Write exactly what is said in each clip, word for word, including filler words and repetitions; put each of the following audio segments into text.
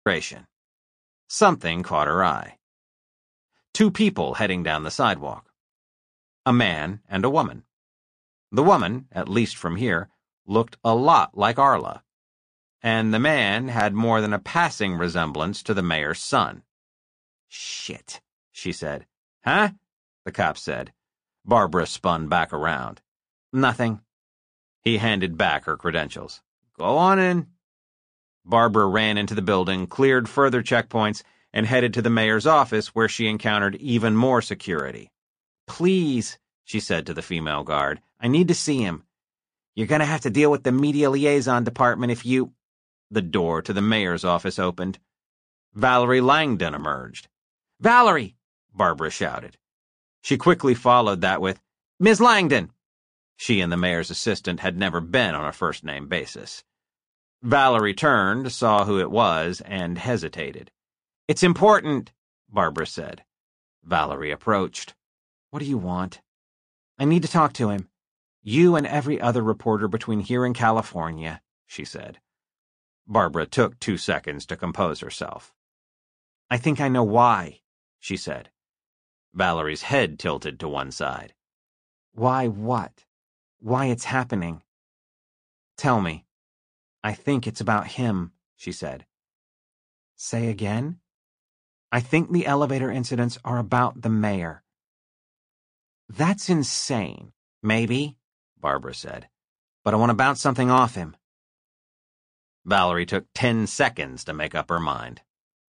consideration. Something caught her eye. Two people heading down the sidewalk. A man and a woman. The woman, at least from here, looked a lot like Arla, and the man had more than a passing resemblance to the mayor's son. "Shit," she said. "Huh?" the cop said. Barbara spun back around. "Nothing." He handed back her credentials. "Go on in." Barbara ran into the building, cleared further checkpoints, and headed to the mayor's office, where she encountered even more security. "Please," she said to the female guard, "I need to see him. You're going to have to deal with the media liaison department if you—" The door to the mayor's office opened. Valerie Langdon emerged. "Valerie!" Barbara shouted. She quickly followed that with, "Miz Langdon!" She and the mayor's assistant had never been on a first-name basis. Valerie turned, saw who it was, and hesitated. "It's important," Barbara said. Valerie approached. "What do you want?" "I need to talk to him. You and every other reporter between here and California," she said. Barbara took two seconds to compose herself. "I think I know why," she said. Valerie's head tilted to one side. "Why what? Why it's happening?" "Tell me." "I think it's about him," she said. "Say again?" "I think the elevator incidents are about the mayor." "That's insane." "Maybe," Barbara said, "but I want to bounce something off him." Valerie took ten seconds to make up her mind.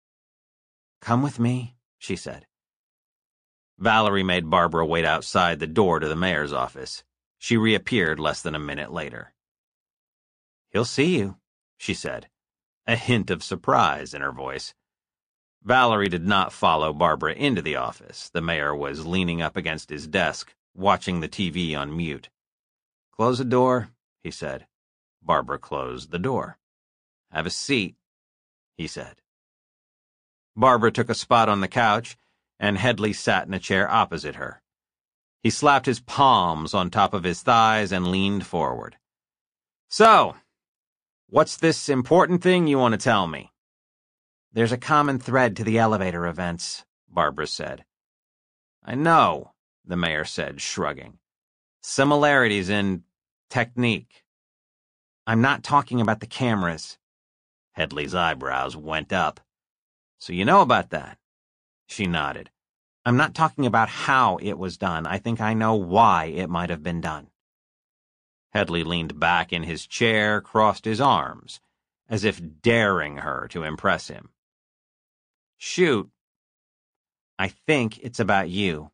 "Come with me," she said. Valerie made Barbara wait outside the door to the mayor's office. She reappeared less than a minute later. "He'll see you," she said, a hint of surprise in her voice. Valerie did not follow Barbara into the office. The mayor was leaning up against his desk, watching the T V on mute. "Close the door," he said. Barbara closed the door. "Have a seat," he said. Barbara took a spot on the couch, and Headley sat in a chair opposite her. He slapped his palms on top of his thighs and leaned forward. "So, what's this important thing you want to tell me?" "There's a common thread to the elevator events," Barbara said. "I know," the mayor said, shrugging. "Similarities in technique." "I'm not talking about the cameras." Headley's eyebrows went up. "So you know about that?" She nodded. "I'm not talking about how it was done. I think I know why it might have been done." Headley leaned back in his chair, crossed his arms, as if daring her to impress him. "Shoot." "I think it's about you."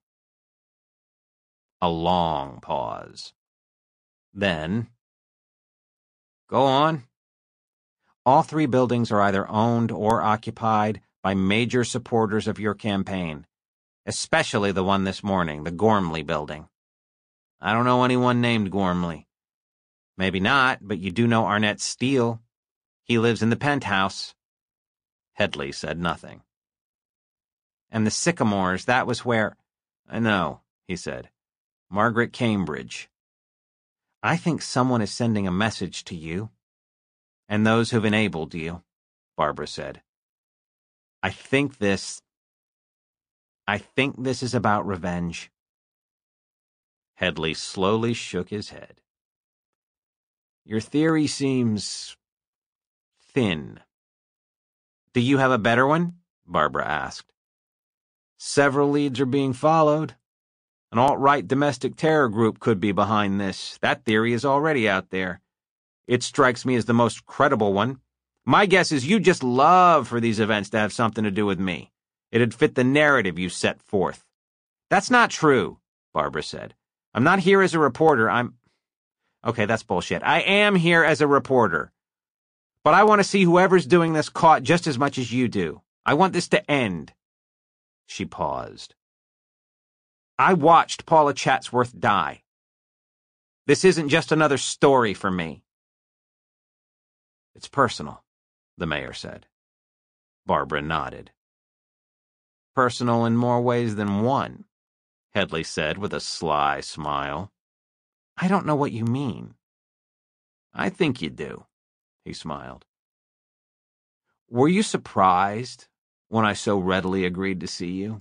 A long pause. Then, "Go on." "All three buildings are either owned or occupied by major supporters of your campaign, especially the one this morning, the Gormley building." "I don't know anyone named Gormley." "Maybe not, but you do know Arnett Steele. He lives in the penthouse." Headley said nothing. "And the Sycamores, that was where—" "I know," he said. "Margaret Cambridge." "I think someone is sending a message to you, and those who've enabled you," Barbara said. I think this... I think this is about revenge." Headley slowly shook his head. "Your theory seems... thin." "Do you have a better one?" Barbara asked. "Several leads are being followed. An alt-right domestic terror group could be behind this. That theory is already out there. It strikes me as the most credible one. My guess is you just love for these events to have something to do with me. It'd fit the narrative you set forth." "That's not true," Barbara said. "I'm not here as a reporter. I'm... Okay, that's bullshit. I am here as a reporter. But I want to see whoever's doing this caught just as much as you do. I want this to end." She paused. "I watched Paula Chatsworth die. This isn't just another story for me." "It's personal," the mayor said. Barbara nodded. "Personal in more ways than one," Headley said with a sly smile. "I don't know what you mean." "I think you do," he smiled. Were you surprised when I so readily agreed to see you?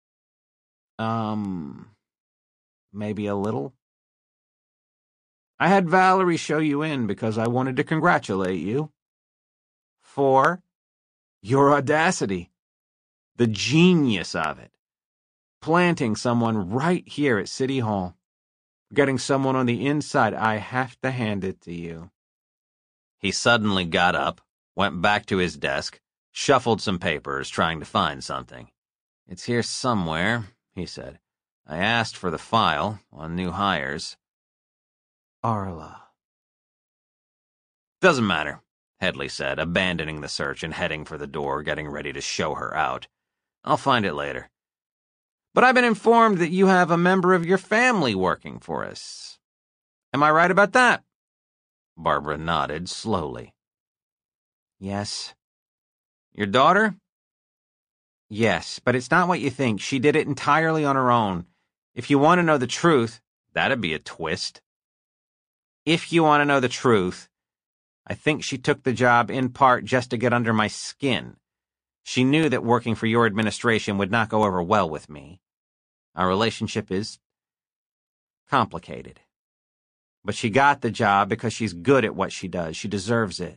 Um, maybe a little. I had Valerie show you in because I wanted to congratulate you. For your audacity. The genius of it. Planting someone right here at City Hall. Getting someone on the inside, I have to hand it to you. He suddenly got up, went back to his desk, shuffled some papers, trying to find something. It's here somewhere, he said. I asked for the file on new hires. Arla. Doesn't matter, Headley said, abandoning the search and heading for the door, getting ready to show her out. I'll find it later. But I've been informed that you have a member of your family working for us. Am I right about that? Barbara nodded slowly. Yes. Your daughter? Yes, but it's not what you think. She did it entirely on her own. If you want to know the truth, that'd be a twist. If you want to know the truth, I think she took the job in part just to get under my skin. She knew that working for your administration would not go over well with me. Our relationship is complicated. But she got the job because she's good at what she does. She deserves it.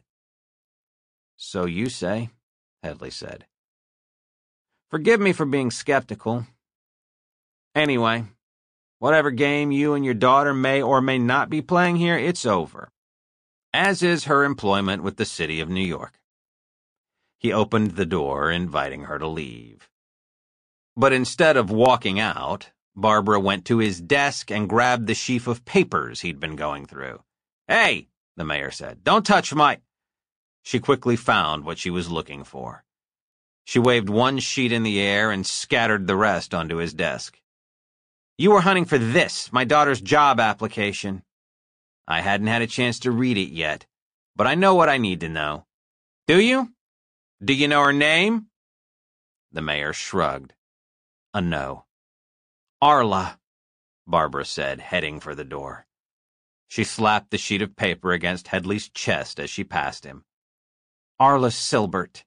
So you say, Headley said. Forgive me for being skeptical. Anyway, whatever game you and your daughter may or may not be playing here, it's over. As is her employment with the city of New York. He opened the door, inviting her to leave. But instead of walking out, Barbara went to his desk and grabbed the sheaf of papers he'd been going through. Hey, the mayor said, don't touch my... She quickly found what she was looking for. She waved one sheet in the air and scattered the rest onto his desk. You were hunting for this, my daughter's job application. I hadn't had a chance to read it yet, but I know what I need to know. Do you? Do you know her name? The mayor shrugged. A no. Arla, Barbara said, heading for the door. She slapped the sheet of paper against Headley's chest as she passed him. Arla Silbert.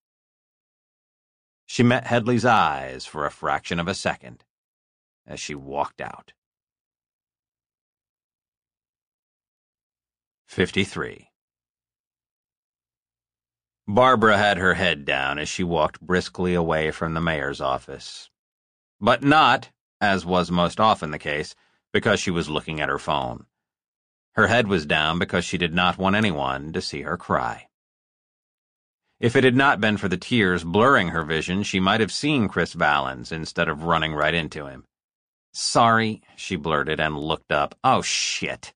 She met Headley's eyes for a fraction of a second as she walked out. fifty-three. Barbara had her head down as she walked briskly away from the mayor's office. But not, as was most often the case, because she was looking at her phone. Her head was down because she did not want anyone to see her cry. If it had not been for the tears blurring her vision, she might have seen Chris Valens instead of running right into him. Sorry, she blurted and looked up. Oh, shit.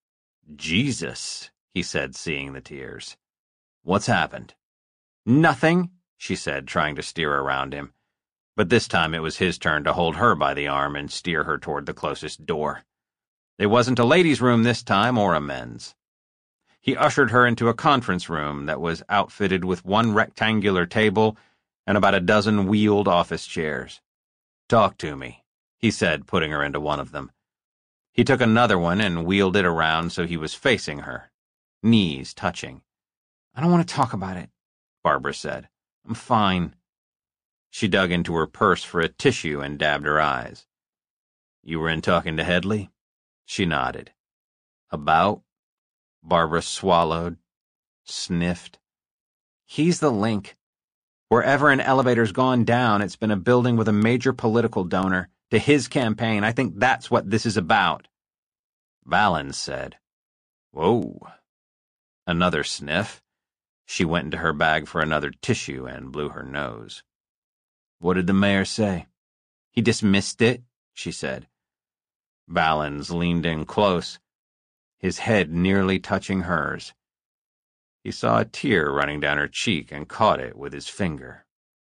Jesus, he said, seeing the tears. What's happened? Nothing, she said, trying to steer around him. But this time it was his turn to hold her by the arm and steer her toward the closest door. It wasn't a ladies' room this time or a men's. He ushered her into a conference room that was outfitted with one rectangular table and about a dozen wheeled office chairs. Talk to me, he said, putting her into one of them. He took another one and wheeled it around so he was facing her, knees touching. I don't want to talk about it, Barbara said. I'm fine. She dug into her purse for a tissue and dabbed her eyes. You were in talking to Headley? She nodded. About? Barbara swallowed, sniffed. He's the link. Wherever an elevator's gone down, it's been a building with a major political donor to his campaign. I think that's what this is about. Valens said. Whoa. Another sniff. She went into her bag for another tissue and blew her nose. What did the mayor say? He dismissed it, she said. Valens leaned in close, his head nearly touching hers. He saw a tear running down her cheek and caught it with his finger.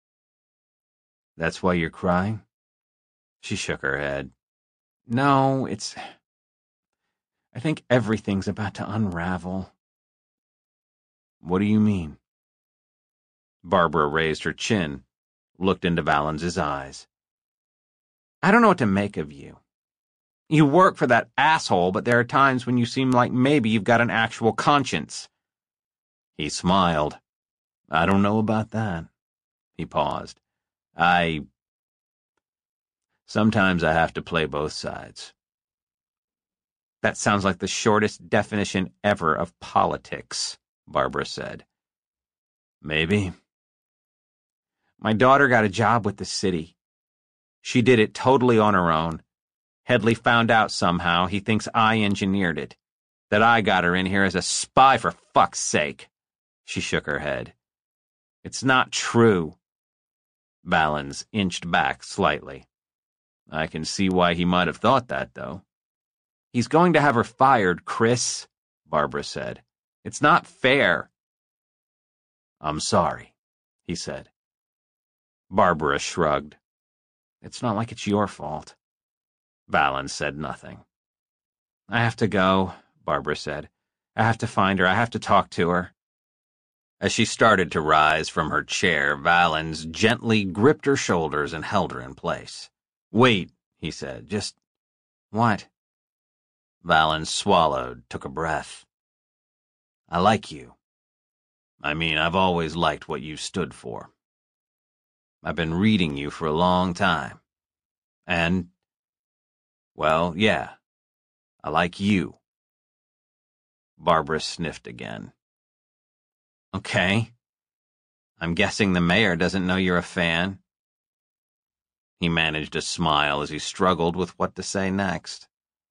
That's why you're crying? She shook her head. No, it's... I think everything's about to unravel. What do you mean? Barbara raised her chin, looked into Valens's eyes. I don't know what to make of you. You work for that asshole, but there are times when you seem like maybe you've got an actual conscience. He smiled. I don't know about that. He paused. I... Sometimes I have to play both sides. That sounds like the shortest definition ever of politics, Barbara said. Maybe. My daughter got a job with the city. She did it totally on her own. Headley found out somehow. He thinks I engineered it. That I got her in here as a spy, for fuck's sake. She shook her head. It's not true. Valens inched back slightly. I can see why he might have thought that, though. He's going to have her fired, Chris, Barbara said. It's not fair. I'm sorry, he said. Barbara shrugged. It's not like it's your fault. Valens said nothing. I have to go, Barbara said. I have to find her. I have to talk to her. As she started to rise from her chair, Valens gently gripped her shoulders and held her in place. Wait, he said. Just... What? Valens swallowed, took a breath. I like you. I mean, I've always liked what you stood for. I've been reading you for a long time. And, well, yeah, I like you. Barbara sniffed again. Okay. I'm guessing the mayor doesn't know you're a fan. He managed a smile as he struggled with what to say next.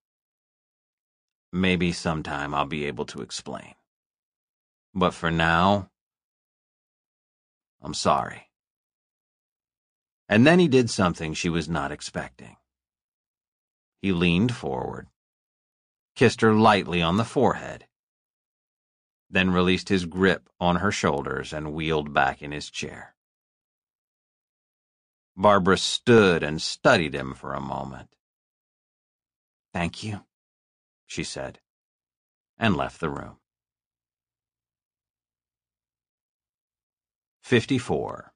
Maybe sometime I'll be able to explain. But for now, I'm sorry. And then he did something she was not expecting. He leaned forward, kissed her lightly on the forehead, then released his grip on her shoulders and wheeled back in his chair. Barbara stood and studied him for a moment. Thank you, she said, and left the room. Fifty-four.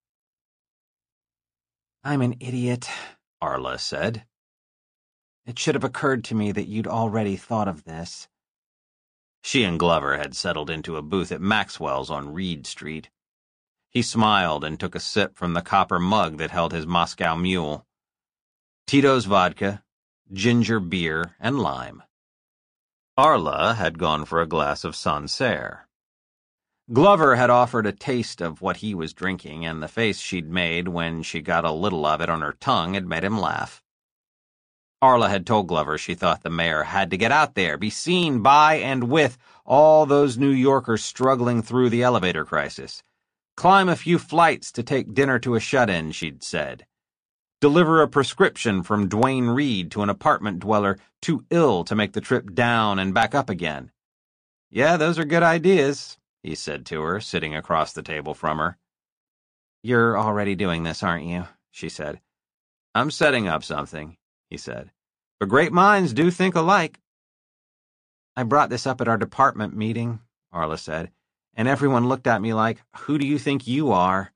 I'm an idiot, Arla said. It should have occurred to me that you'd already thought of this. She and Glover had settled into a booth at Maxwell's on Reed Street. He smiled and took a sip from the copper mug that held his Moscow Mule. Tito's vodka, ginger beer, and lime. Arla had gone for a glass of Sancerre. Glover had offered a taste of what he was drinking, and the face she'd made when she got a little of it on her tongue had made him laugh. Arla had told Glover she thought the mayor had to get out there, be seen by and with all those New Yorkers struggling through the elevator crisis. Climb a few flights to take dinner to a shut-in, she'd said. Deliver a prescription from Duane Reade to an apartment dweller too ill to make the trip down and back up again. Yeah, those are good ideas, he said to her, sitting across the table from her. You're already doing this, aren't you? She said. I'm setting up something, he said. But great minds do think alike. I brought this up at our department meeting, Arla said, and everyone looked at me like, who do you think you are?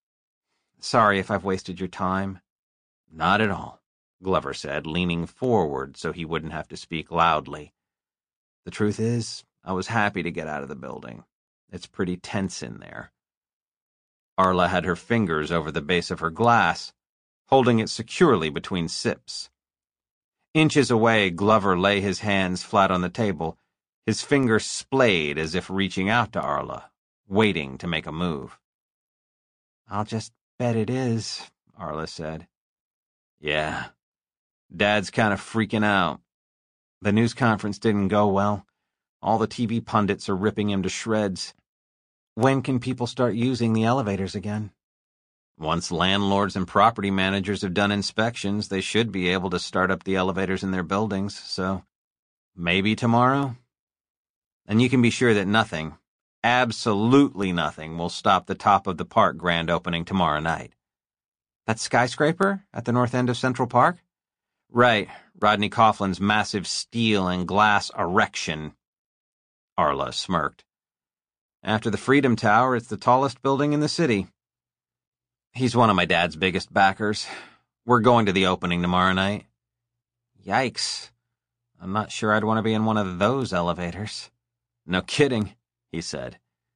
Sorry if I've wasted your time. Not at all, Glover said, leaning forward so he wouldn't have to speak loudly. The truth is, I was happy to get out of the building. It's pretty tense in there. Arla had her fingers over the base of her glass, holding it securely between sips. Inches away, Glover lay his hands flat on the table, his fingers splayed as if reaching out to Arla, waiting to make a move. I'll just bet it is, Arla said. Yeah. Dad's kind of freaking out. The news conference didn't go well. All the T V pundits are ripping him to shreds. When can people start using the elevators again? Once landlords and property managers have done inspections, they should be able to start up the elevators in their buildings, so maybe tomorrow? And you can be sure that nothing, absolutely nothing, will stop the top of the park grand opening tomorrow night. That skyscraper at the north end of Central Park? Right, Rodney Coughlin's massive steel and glass erection. Arla smirked. After the Freedom Tower, it's the tallest building in the city. He's one of my dad's biggest backers. We're going to the opening tomorrow night. Yikes. I'm not sure I'd want to be in one of those elevators. No kidding, he said.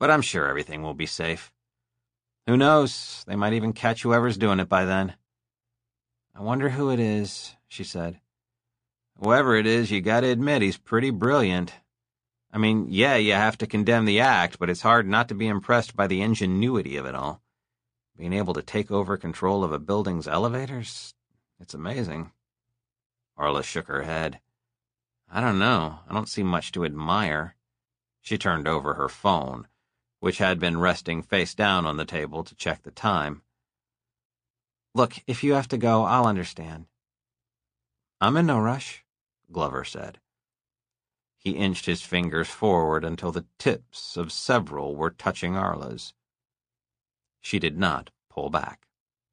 but I'm sure everything will be safe. Who knows, they might even catch whoever's doing it by then. I wonder who it is, she said. Whoever it is, you gotta admit he's pretty brilliant. I mean, yeah, you have to condemn the act, but it's hard not to be impressed by the ingenuity of it all. Being able to take over control of a building's elevators, it's amazing. Arla shook her head. I don't know. I don't see much to admire. She turned over her phone, which had been resting face down on the table, to check the time. Look, if you have to go, I'll understand. I'm in no rush, Glover said. He inched his fingers forward until the tips of several were touching Arla's. She did not pull back.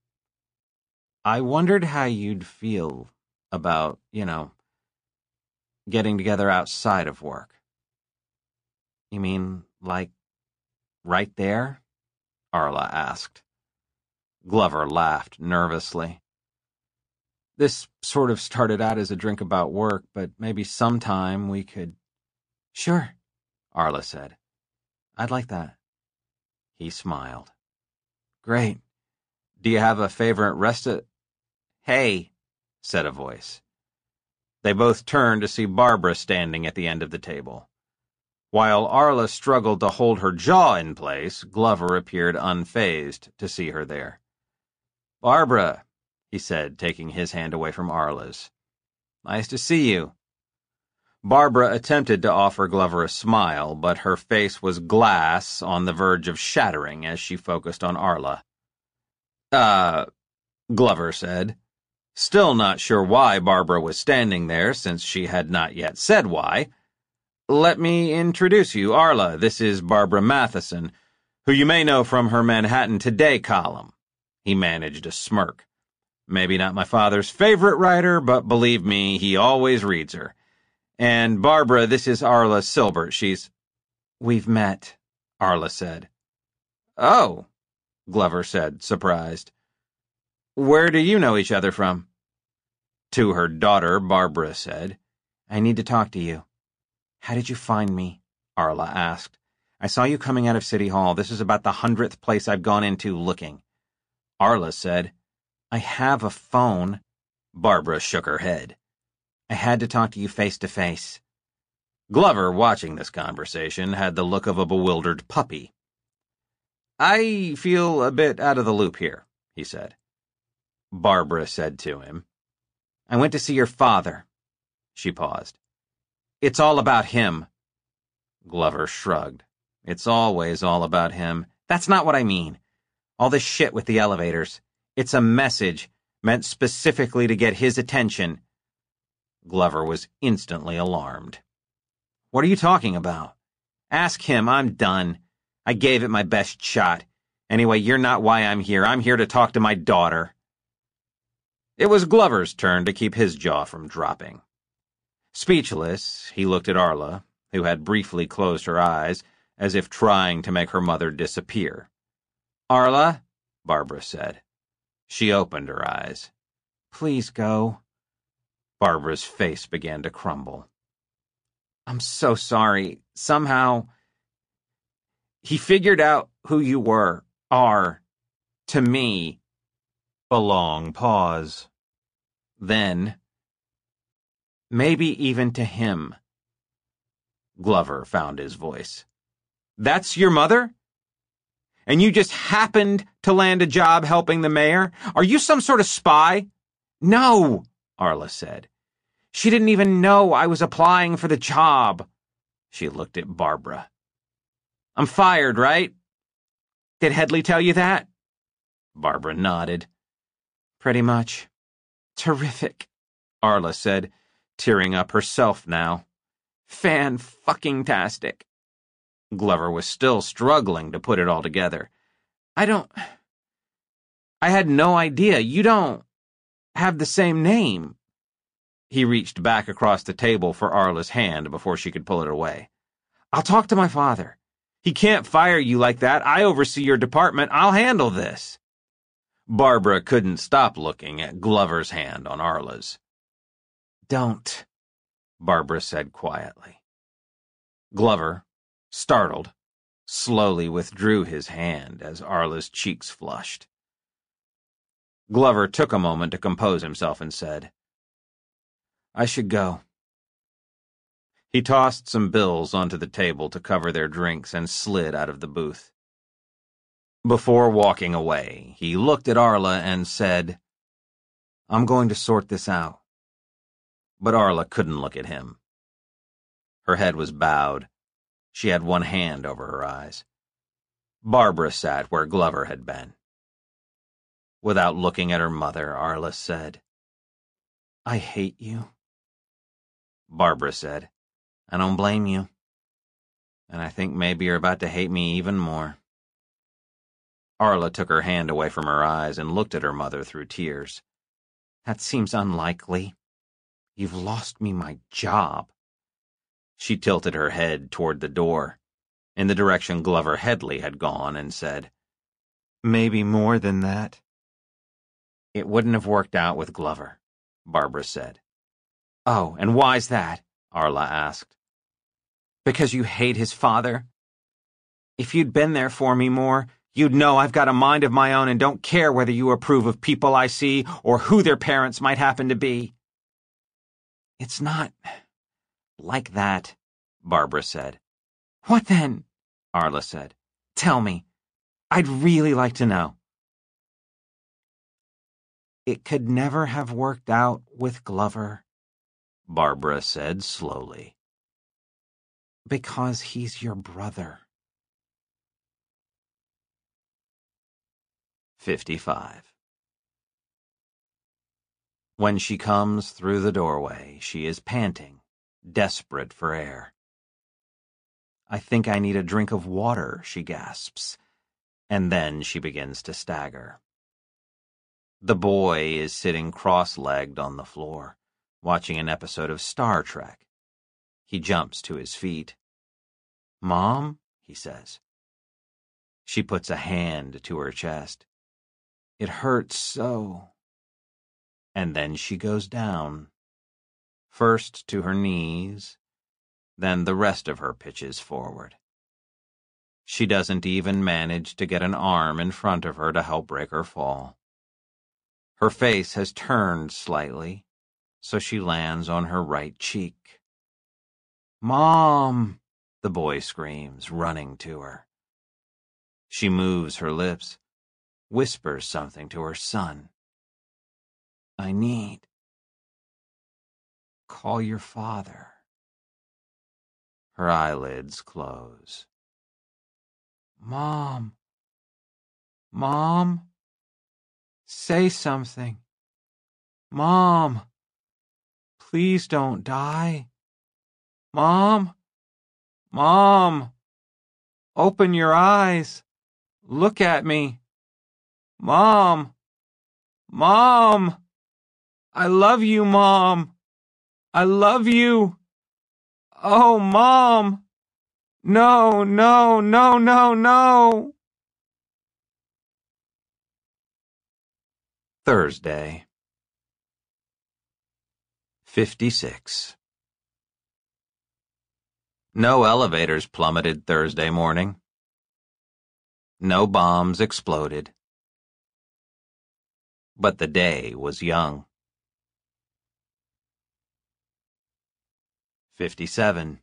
I wondered how you'd feel about, you know, getting together outside of work. You mean, like, right there? Arla asked. Glover laughed nervously. This sort of started out as a drink about work, but maybe sometime we could... Sure, Arla said. I'd like that. He smiled. Great. Do you have a favorite resta... Hey, said a voice. They both turned to see Barbara standing at the end of the table. While Arla struggled to hold her jaw in place, Glover appeared unfazed to see her there. Barbara, he said, taking his hand away from Arla's. Nice to see you. Barbara attempted to offer Glover a smile, but her face was glass on the verge of shattering as she focused on Arla. Uh, Glover said, still not sure why Barbara was standing there, since she had not yet said why. Let me introduce you, Arla. This is Barbara Matheson, who you may know from her Manhattan Today column. He managed a smirk. Maybe not my father's favorite writer, but believe me, he always reads her. And Barbara, this is Arla Silbert. She's... We've met, Arla said. Oh, Glover said, surprised. Where do you know each other from? To her daughter, Barbara said. I need to talk to you. How did you find me? Arla asked. I saw you coming out of City Hall. This is about the hundredth place I've gone into looking. Arla said, I have a phone. Barbara shook her head. I had to talk to you face to face. Glover, watching this conversation, had the look of a bewildered puppy. I feel a bit out of the loop here, he said. Barbara said to him, I went to see your father. She paused. It's all about him. Glover shrugged. It's always all about him. That's not what I mean. All this shit with the elevators. It's a message meant specifically to get his attention. Glover was instantly alarmed. What are you talking about? Ask him. I'm done. I gave it my best shot. Anyway, you're not why I'm here. I'm here to talk to my daughter. It was Glover's turn to keep his jaw from dropping. Speechless, he looked at Arla, who had briefly closed her eyes, as if trying to make her mother disappear. Arla, Barbara said. She opened her eyes. Please go. Barbara's face began to crumble. I'm so sorry. Somehow, he figured out who you were, are, to me. A long pause. Then, maybe even to him. Glover found his voice. That's your mother? And you just happened to land a job helping the mayor? Are you some sort of spy? No, Arla said. She didn't even know I was applying for the job. She looked at Barbara. I'm fired, right? Did Headley tell you that? Barbara nodded. Pretty much. Terrific, Arla said, tearing up herself now. Fan-fucking-tastic. Glover was still struggling to put it all together. I don't... I had no idea. You don't have the same name. He reached back across the table for Arla's hand before she could pull it away. I'll talk to my father. He can't fire you like that. I oversee your department. I'll handle this. Barbara couldn't stop looking at Glover's hand on Arla's. Don't, Barbara said quietly. Glover, startled, slowly withdrew his hand as Arla's cheeks flushed. Glover took a moment to compose himself and said, "I should go." He tossed some bills onto the table to cover their drinks and slid out of the booth. Before walking away, he looked at Arla and said, "I'm going to sort this out." But Arla couldn't look at him. Her head was bowed. She had one hand over her eyes. Barbara sat where Glover had been. Without looking at her mother, Arla said, "I hate you." Barbara said, "I don't blame you. And I think maybe you're about to hate me even more." Arla took her hand away from her eyes and looked at her mother through tears. "That seems unlikely. You've lost me my job." She tilted her head toward the door, in the direction Glover Headley had gone, and said, "Maybe more than that." "It wouldn't have worked out with Glover," Barbara said. "Oh, and why's that?" Arla asked. "Because you hate his father? If you'd been there for me more, you'd know I've got a mind of my own and don't care whether you approve of people I see or who their parents might happen to be." "It's not like that," Barbara said. "What then?" Arla said. "Tell me. I'd really like to know." "It could never have worked out with Glover," Barbara said slowly. "Because he's your brother." fifty-five. When she comes through the doorway, she is panting, desperate for air. "I think I need a drink of water," she gasps, and then she begins to stagger. The boy is sitting cross-legged on the floor, watching an episode of Star Trek. He jumps to his feet. "Mom?" he says. She puts a hand to her chest. "It hurts so." And then she goes down, first to her knees, then the rest of her pitches forward. She doesn't even manage to get an arm in front of her to help break her fall. Her face has turned slightly, so she lands on her right cheek. "Mom!" the boy screams, running to her. She moves her lips, whispers something to her son. "I need. Call your father." Her eyelids close. "Mom. Mom. Say something. Mom. Please don't die. Mom. Mom. Open your eyes. Look at me. Mom. Mom. I love you, Mom. I love you. Oh, Mom. No, no, no, no, no." Thursday. fifty-six. No elevators plummeted Thursday morning. No bombs exploded. But the day was young. fifty-seven.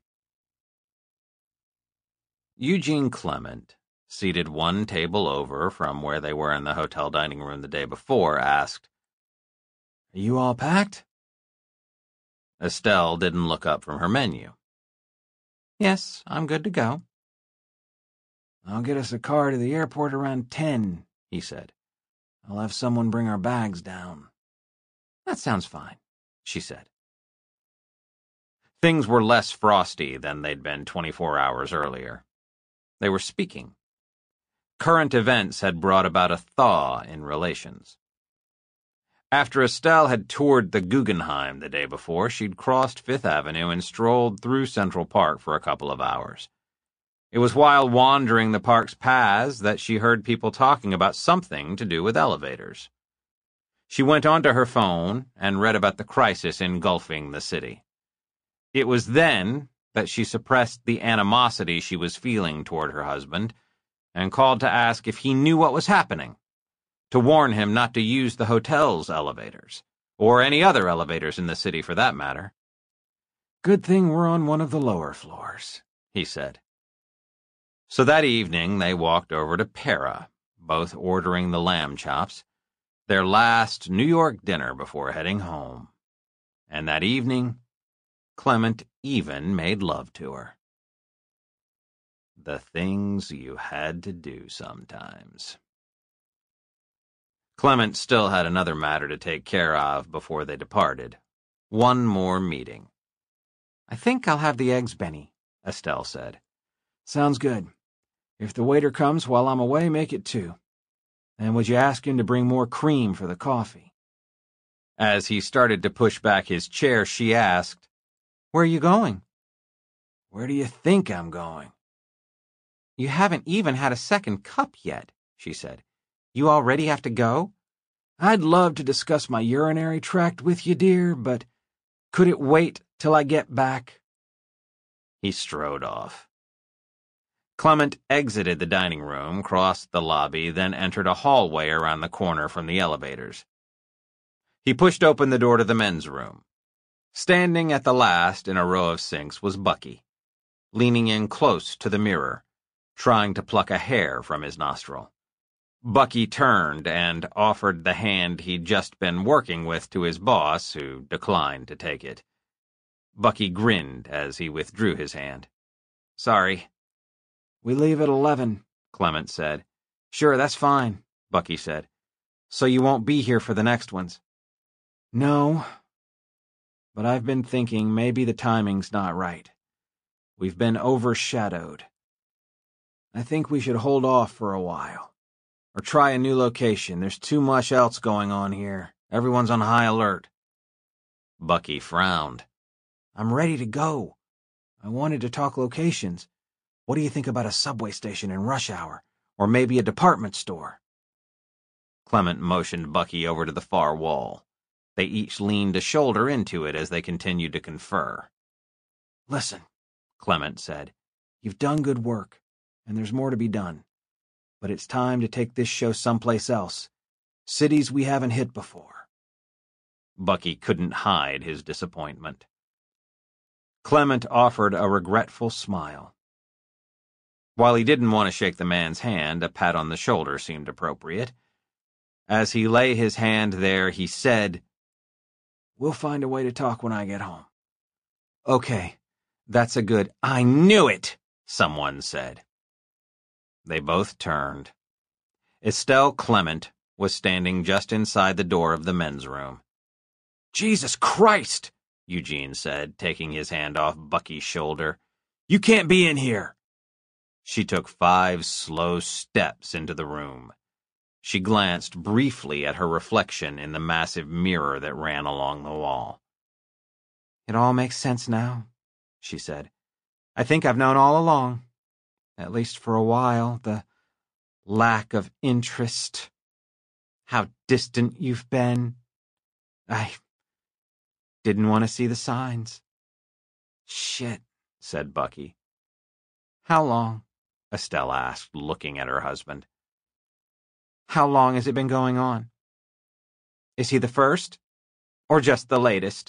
Eugene Clement, seated one table over from where they were in the hotel dining room the day before, asked, "Are you all packed?" Estelle didn't look up from her menu. "Yes, I'm good to go." "I'll get us a car to the airport around ten, he said. "I'll have someone bring our bags down." "That sounds fine," she said. Things were less frosty than they'd been twenty-four hours earlier. They were speaking. Current events had brought about a thaw in relations. After Estelle had toured the Guggenheim the day before, she'd crossed Fifth Avenue and strolled through Central Park for a couple of hours. It was while wandering the park's paths that she heard people talking about something to do with elevators. She went onto her phone and read about the crisis engulfing the city. It was then that she suppressed the animosity she was feeling toward her husband and called to ask if he knew what was happening, to warn him not to use the hotel's elevators, or any other elevators in the city for that matter. "Good thing we're on one of the lower floors," he said. So that evening they walked over to Para, both ordering the lamb chops, their last New York dinner before heading home. And that evening, Clement even made love to her. The things you had to do sometimes. Clement still had another matter to take care of before they departed. One more meeting. "I think I'll have the eggs, Benny," Estelle said. "Sounds good. If the waiter comes while I'm away, make it two. And would you ask him to bring more cream for the coffee?" As he started to push back his chair, she asked, "Where are you going?" "Where do you think I'm going?" "You haven't even had a second cup yet," she said. "You already have to go?" "I'd love to discuss my urinary tract with you, dear, but could it wait till I get back?" He strode off. Clement exited the dining room, crossed the lobby, then entered a hallway around the corner from the elevators. He pushed open the door to the men's room. Standing at the last in a row of sinks was Bucky, leaning in close to the mirror, trying to pluck a hair from his nostril. Bucky turned and offered the hand he'd just been working with to his boss, who declined to take it. Bucky grinned as he withdrew his hand. "Sorry." "We leave at eleven, Clement said. "Sure, that's fine," Bucky said. "So you won't be here for the next ones?" "No. But I've been thinking maybe the timing's not right. We've been overshadowed. I think we should hold off for a while. Or try a new location. There's too much else going on here. Everyone's on high alert." Bucky frowned. "I'm ready to go. I wanted to talk locations. What do you think about a subway station in rush hour? Or maybe a department store?" Clement motioned Bucky over to the far wall. They each leaned a shoulder into it as they continued to confer. "Listen," Clement said. "You've done good work, and there's more to be done. But it's time to take this show someplace else. Cities we haven't hit before." Bucky couldn't hide his disappointment. Clement offered a regretful smile. While he didn't want to shake the man's hand, a pat on the shoulder seemed appropriate. As he lay his hand there, he said, "We'll find a way to talk when I get home." "Okay, that's a good—" "I knew it," someone said. They both turned. Estelle Clement was standing just inside the door of the men's room. "Jesus Christ," Eugene said, taking his hand off Bucky's shoulder. "You can't be in here." She took five slow steps into the room. She glanced briefly at her reflection in the massive mirror that ran along the wall. "It all makes sense now," she said. "I think I've known all along, at least for a while, the lack of interest, how distant you've been. I didn't want to see the signs." "Shit," said Bucky. "How long?" Estelle asked, looking at her husband. "How long has it been going on? Is he the first, or just the latest?"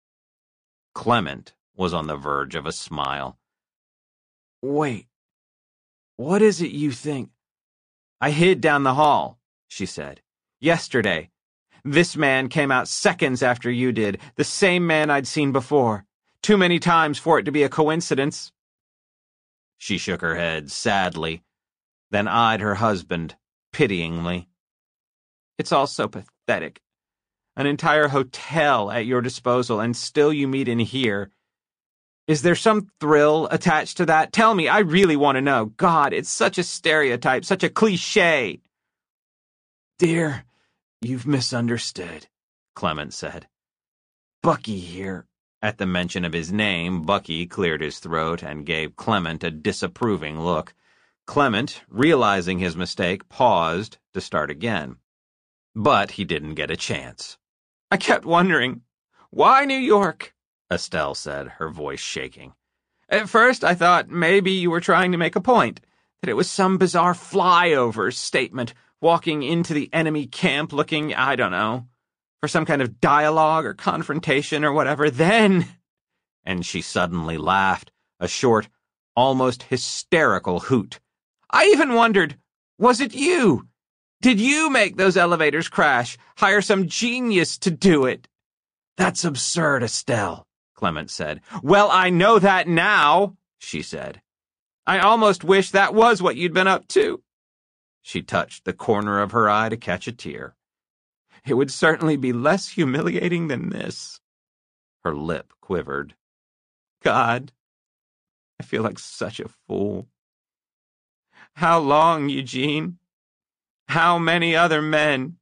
Clement was on the verge of a smile. "Wait, what is it you think?" "I hid down the hall," she said. "Yesterday. This man came out seconds after you did, the same man I'd seen before. Too many times for it to be a coincidence." She shook her head sadly, then eyed her husband pityingly. "It's all so pathetic. An entire hotel at your disposal, and still you meet in here. Is there some thrill attached to that? Tell me, I really want to know. God, it's such a stereotype, such a cliché." "Dear, you've misunderstood," Clement said. "Bucky here." At the mention of his name, Bucky cleared his throat and gave Clement a disapproving look. Clement, realizing his mistake, paused to start again. But he didn't get a chance. "I kept wondering, why New York?" Estelle said, her voice shaking. At first, I thought maybe you were trying to make a point, that it was some bizarre flyover statement, walking into the enemy camp looking, I don't know, for some kind of dialogue or confrontation or whatever. Then, and she suddenly laughed, a short, almost hysterical hoot. I even wondered, was it you? Did you make those elevators crash? Hire some genius to do it? That's absurd, Estelle, Clement said. Well, I know that now, she said. I almost wish that was what you'd been up to. She touched the corner of her eye to catch a tear. It would certainly be less humiliating than this. Her lip quivered. God, I feel like such a fool. How long, Eugene? How many other men?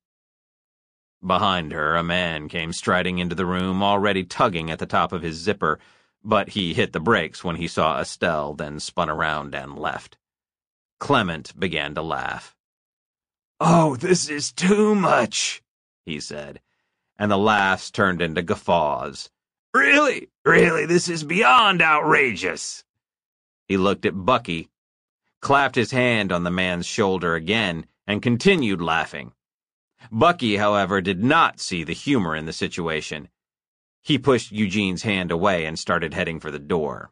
Behind her, a man came striding into the room, already tugging at the top of his zipper, but he hit the brakes when he saw Estelle, then spun around and left. Clement began to laugh. Oh, this is too much, he said, and the laughs turned into guffaws. Really, really, this is beyond outrageous. He looked at Bucky, clapped his hand on the man's shoulder again, and continued laughing. Bucky, however, did not see the humor in the situation. He pushed Eugene's hand away and started heading for the door.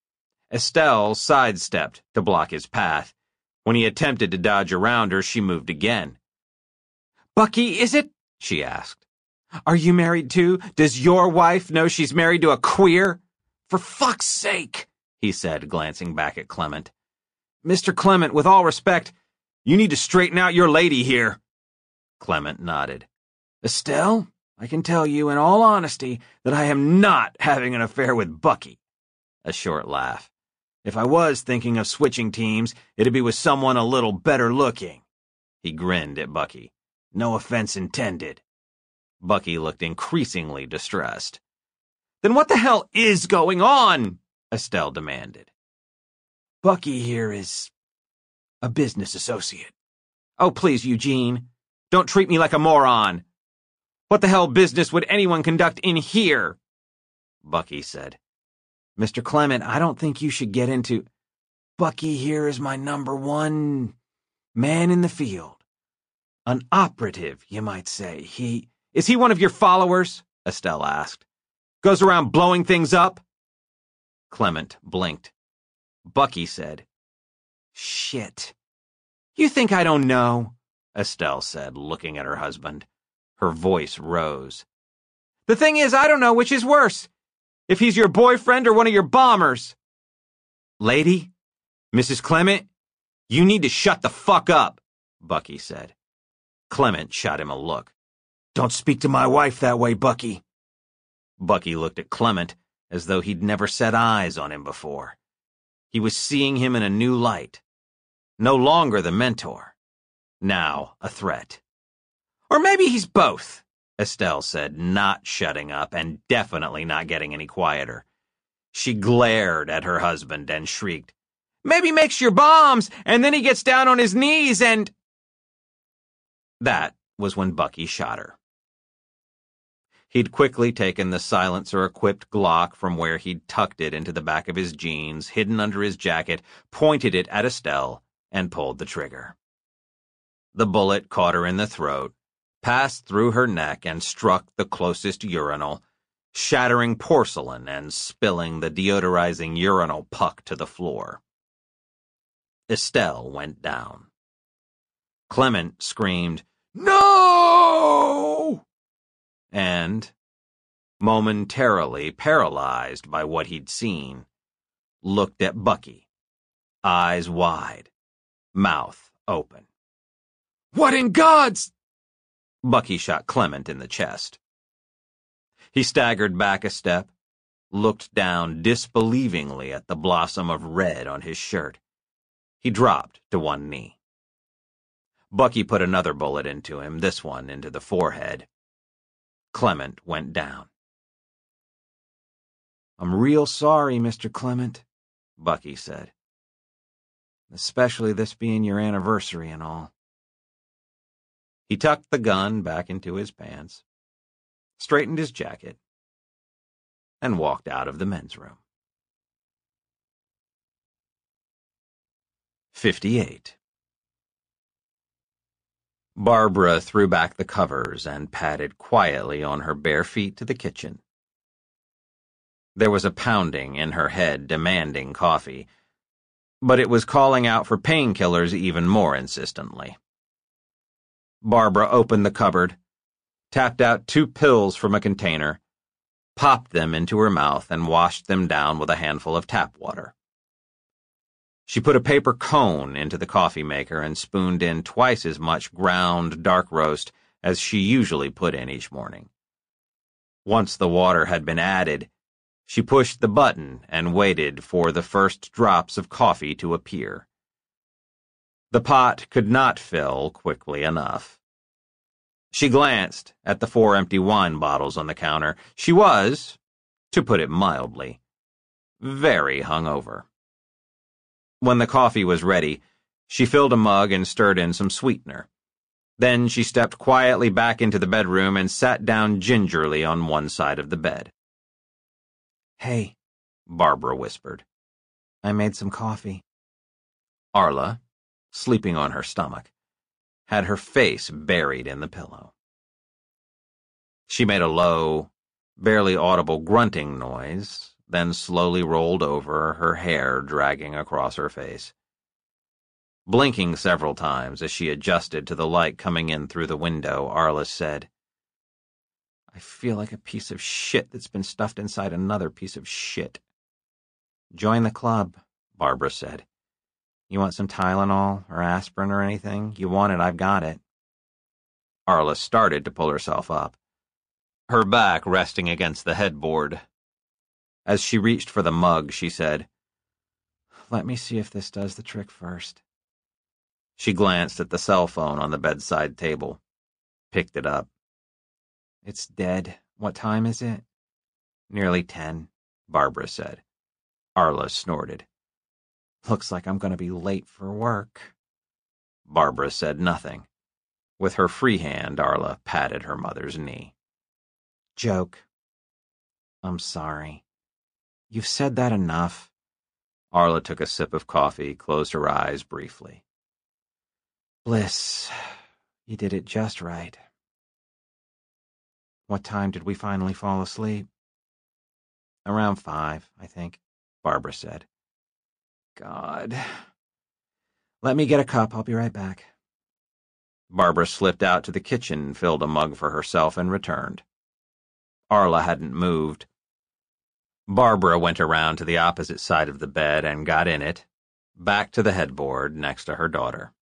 Estelle sidestepped to block his path. When he attempted to dodge around her, she moved again. Bucky, is it? She asked. Are you married too? Does your wife know she's married to a queer? For fuck's sake, he said, glancing back at Clement. Mister Clement, with all respect, you need to straighten out your lady here. Clement nodded. Estelle, I can tell you in all honesty that I am not having an affair with Bucky. A short laugh. If I was thinking of switching teams, it'd be with someone a little better looking. He grinned at Bucky. No offense intended. Bucky looked increasingly distressed. Then what the hell is going on? Estelle demanded. Bucky here is a business associate. Oh, please, Eugene. Don't treat me like a moron. What the hell business would anyone conduct in here? Bucky said. Mister Clement, I don't think you should get into... Bucky here is my number one man in the field. An operative, you might say. He... Is he one of your followers? Estelle asked. Goes around blowing things up? Clement blinked. Bucky said, Shit. You think I don't know? Estelle said, looking at her husband. Her voice rose. The thing is, I don't know which is worse. If he's your boyfriend or one of your bombers. Lady, Missus Clement, you need to shut the fuck up, Bucky said. Clement shot him a look. Don't speak to my wife that way, Bucky. Bucky looked at Clement as though he'd never set eyes on him before. He was seeing him in a new light. No longer the mentor. Now a threat. Or maybe he's both, Estelle said, not shutting up and definitely not getting any quieter. She glared at her husband and shrieked, Maybe makes your bombs, and then he gets down on his knees and... That was when Bucky shot her. He'd quickly taken the silencer-equipped Glock from where he'd tucked it into the back of his jeans, hidden under his jacket, pointed it at Estelle, and pulled the trigger. The bullet caught her in the throat, passed through her neck, and struck the closest urinal, shattering porcelain and spilling the deodorizing urinal puck to the floor. Estelle went down. Clement screamed, No! And, momentarily paralyzed by what he'd seen, looked at Bucky, eyes wide, mouth open. What in God's... Bucky shot Clement in the chest. He staggered back a step, looked down disbelievingly at the blossom of red on his shirt. He dropped to one knee. Bucky put another bullet into him, this one into the forehead. Clement went down. I'm real sorry, Mister Clement, Bucky said. Especially this being your anniversary and all. He tucked the gun back into his pants, straightened his jacket, and walked out of the men's room. fifty-eight. Barbara threw back the covers and padded quietly on her bare feet to the kitchen. There was a pounding in her head demanding coffee, but it was calling out for painkillers even more insistently. Barbara opened the cupboard, tapped out two pills from a container, popped them into her mouth, and washed them down with a handful of tap water. She put a paper cone into the coffee maker and spooned in twice as much ground dark roast as she usually put in each morning. Once the water had been added, she pushed the button and waited for the first drops of coffee to appear. The pot could not fill quickly enough. She glanced at the four empty wine bottles on the counter. She was, to put it mildly, very hungover. When the coffee was ready, she filled a mug and stirred in some sweetener. Then she stepped quietly back into the bedroom and sat down gingerly on one side of the bed. "Hey," Barbara whispered. "I made some coffee." Arla, sleeping on her stomach, had her face buried in the pillow. She made a low, barely audible grunting noise, then slowly rolled over, her hair dragging across her face. Blinking several times as she adjusted to the light coming in through the window, Arla said, "I feel like a piece of shit that's been stuffed inside another piece of shit." "Join the club," Barbara said. "You want some Tylenol or aspirin or anything? You want it, I've got it." Arla started to pull herself up, her back resting against the headboard. As she reached for the mug, she said, "Let me see if this does the trick first." She glanced at the cell phone on the bedside table, picked it up. "It's dead. What time is it?" "Nearly ten," Barbara said. Arla snorted. "Looks like I'm going to be late for work." Barbara said nothing. With her free hand, Arla patted her mother's knee. "Joke. I'm sorry. You've said that enough." Arla took a sip of coffee, closed her eyes briefly. "Bliss, you did it just right." "What time did we finally fall asleep?" "Around five, I think," Barbara said. "God. Let me get a cup. I'll be right back." Barbara slipped out to the kitchen, filled a mug for herself, and returned. Arla hadn't moved. Barbara went around to the opposite side of the bed and got in it, back to the headboard next to her daughter.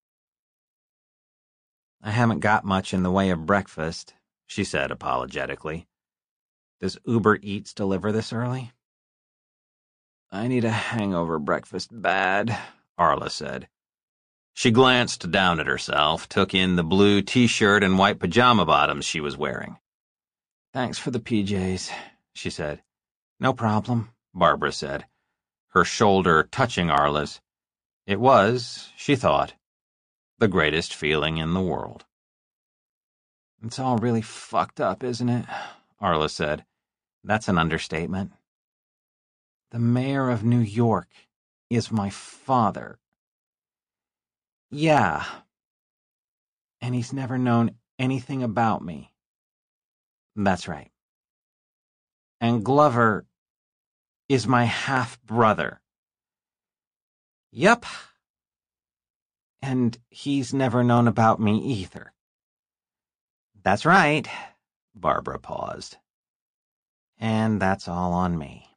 "I haven't got much in the way of breakfast," she said apologetically. "Does Uber Eats deliver this early?" "I need a hangover breakfast bad," Arla said. She glanced down at herself, took in the blue t-shirt and white pajama bottoms she was wearing. "Thanks for the P Js," she said. "No problem," Barbara said, her shoulder touching Arla's. It was, she thought, the greatest feeling in the world. "It's all really fucked up, isn't it?" Arla said. "That's an understatement." "The mayor of New York is my father." "Yeah. And he's never known anything about me." "That's right." "And Glover is my half-brother." "Yup." "And he's never known about me either." "That's right." Barbara paused. "And that's all on me."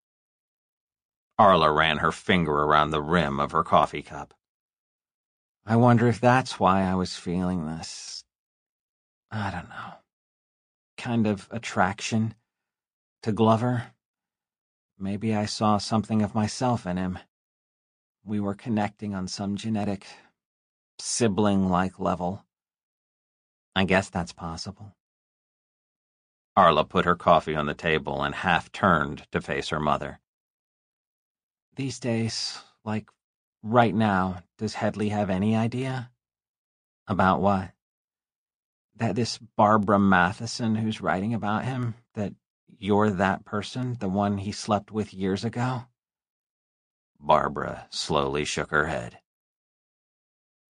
Arla ran her finger around the rim of her coffee cup. "I wonder if that's why I was feeling this, I don't know, kind of attraction to Glover. Maybe I saw something of myself in him. We were connecting on some genetic, sibling-like level. I guess that's possible." Arla put her coffee on the table and half turned to face her mother. "These days, like right now, does Headley have any idea?" "About what?" "That this Barbara Matheson who's writing about him, that you're that person, the one he slept with years ago?" Barbara slowly shook her head.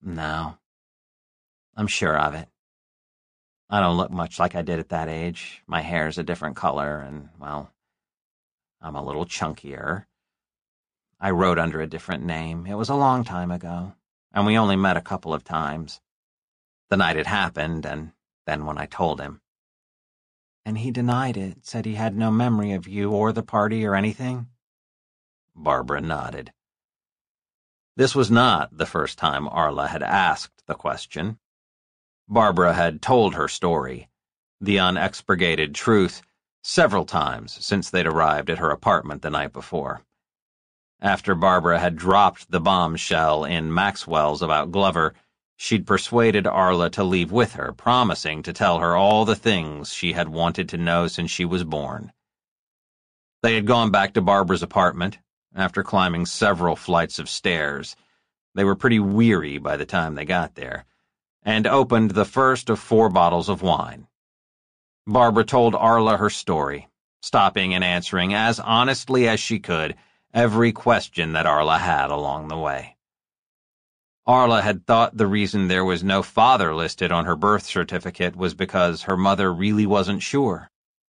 No. I'm sure of it. I don't look much like I did at that age. My hair's a different color, and, well, I'm a little chunkier. I wrote under a different name. It was a long time ago, and we only met a couple of times. The night it happened, and then when I told him. And he denied it, said he had no memory of you or the party or anything? Barbara nodded. This was not the first time Arla had asked the question. Barbara had told her story, the unexpurgated truth, several times since they'd arrived at her apartment the night before. After Barbara had dropped the bombshell in Maxwell's about Glover, she'd persuaded Arla to leave with her, promising to tell her all the things she had wanted to know since she was born. They had gone back to Barbara's apartment, after climbing several flights of stairs. They were pretty weary by the time they got there, and opened the first of four bottles of wine. Barbara told Arla her story, stopping and answering as honestly as she could every question that Arla had along the way. Arla had thought the reason there was no father listed on her birth certificate was because her mother really wasn't sure.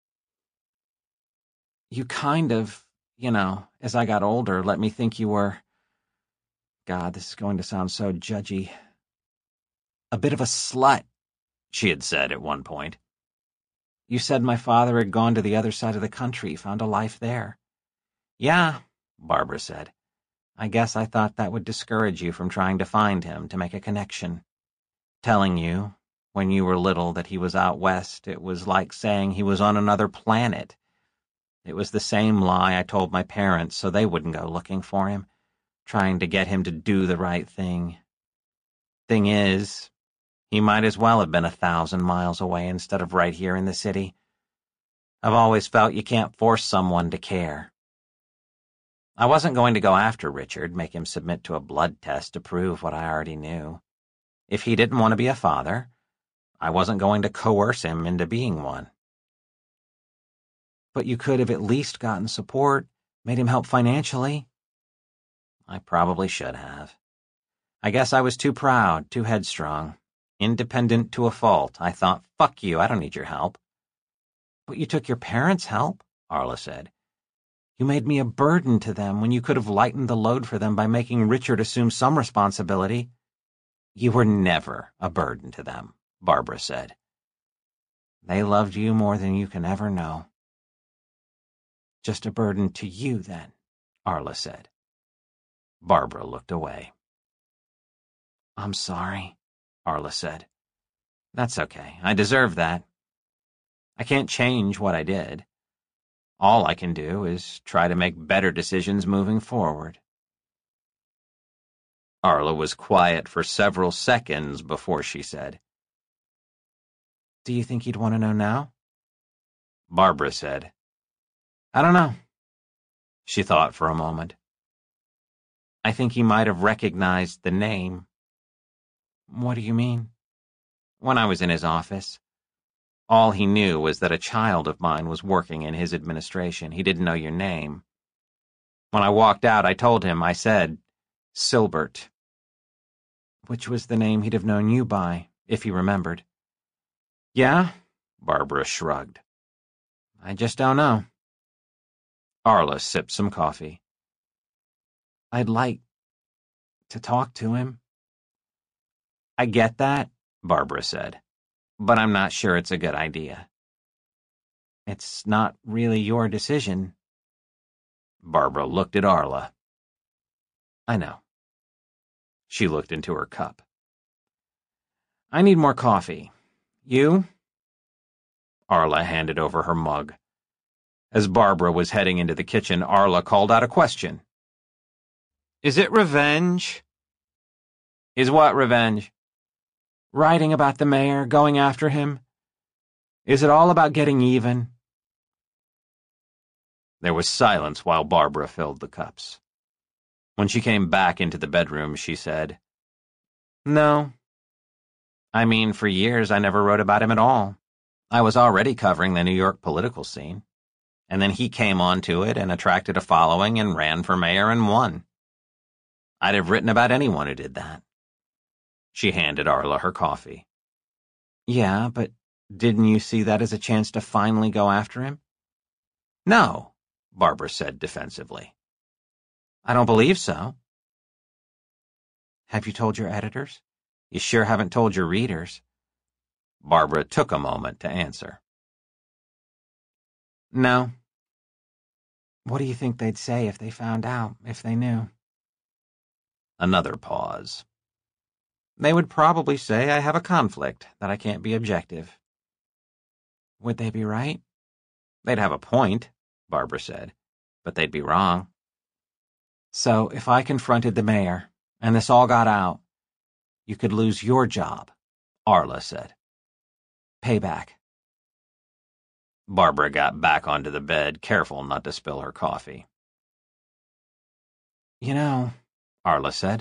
You kind of, you know, as I got older, let me think you were, God, this is going to sound so judgy, a bit of a slut, she had said at one point. You said my father had gone to the other side of the country, found a life there. Yeah, Barbara said. I guess I thought that would discourage you from trying to find him, to make a connection. Telling you, when you were little, that he was out west, it was like saying he was on another planet. It was the same lie I told my parents so they wouldn't go looking for him, trying to get him to do the right thing. Thing is, he might as well have been a thousand miles away instead of right here in the city. I've always felt you can't force someone to care. I wasn't going to go after Richard, make him submit to a blood test to prove what I already knew. If he didn't want to be a father, I wasn't going to coerce him into being one. But you could have at least gotten support, made him help financially. I probably should have. I guess I was too proud, too headstrong. Independent to a fault. I thought, fuck you, I don't need your help. But you took your parents' help, Arla said. You made me a burden to them when you could have lightened the load for them by making Richard assume some responsibility. You were never a burden to them, Barbara said. They loved you more than you can ever know. Just a burden to you, then, Arla said. Barbara looked away. I'm sorry, Arla said. That's okay. I deserve that. I can't change what I did. All I can do is try to make better decisions moving forward. Arla was quiet for several seconds before she said, Do you think you'd want to know now? Barbara said, I don't know. She thought for a moment. I think he might have recognized the name. What do you mean? When I was in his office. All he knew was that a child of mine was working in his administration. He didn't know your name. When I walked out, I told him, I said, Silbert. Which was the name he'd have known you by, if he remembered. Yeah? Barbara shrugged. I just don't know. Arla sipped some coffee. I'd like to talk to him. I get that, Barbara said, but I'm not sure it's a good idea. It's not really your decision. Barbara looked at Arla. I know. She looked into her cup. I need more coffee. You? Arla handed over her mug. As Barbara was heading into the kitchen, Arla called out a question. Is it revenge? Is what revenge? Writing about the mayor, going after him? Is it all about getting even? There was silence while Barbara filled the cups. When she came back into the bedroom, she said, No. I mean, for years I never wrote about him at all. I was already covering the New York political scene. And then he came onto it and attracted a following and ran for mayor and won. I'd have written about anyone who did that. She handed Arla her coffee. Yeah, but didn't you see that as a chance to finally go after him? No, Barbara said defensively. I don't believe so. Have you told your editors? You sure haven't told your readers. Barbara took a moment to answer. No. What do you think they'd say if they found out, if they knew? Another pause. They would probably say I have a conflict, that I can't be objective. Would they be right? They'd have a point, Barbara said, but they'd be wrong. So if I confronted the mayor, and this all got out, you could lose your job, Arla said. Payback. Barbara got back onto the bed, careful not to spill her coffee. You know, Arla said,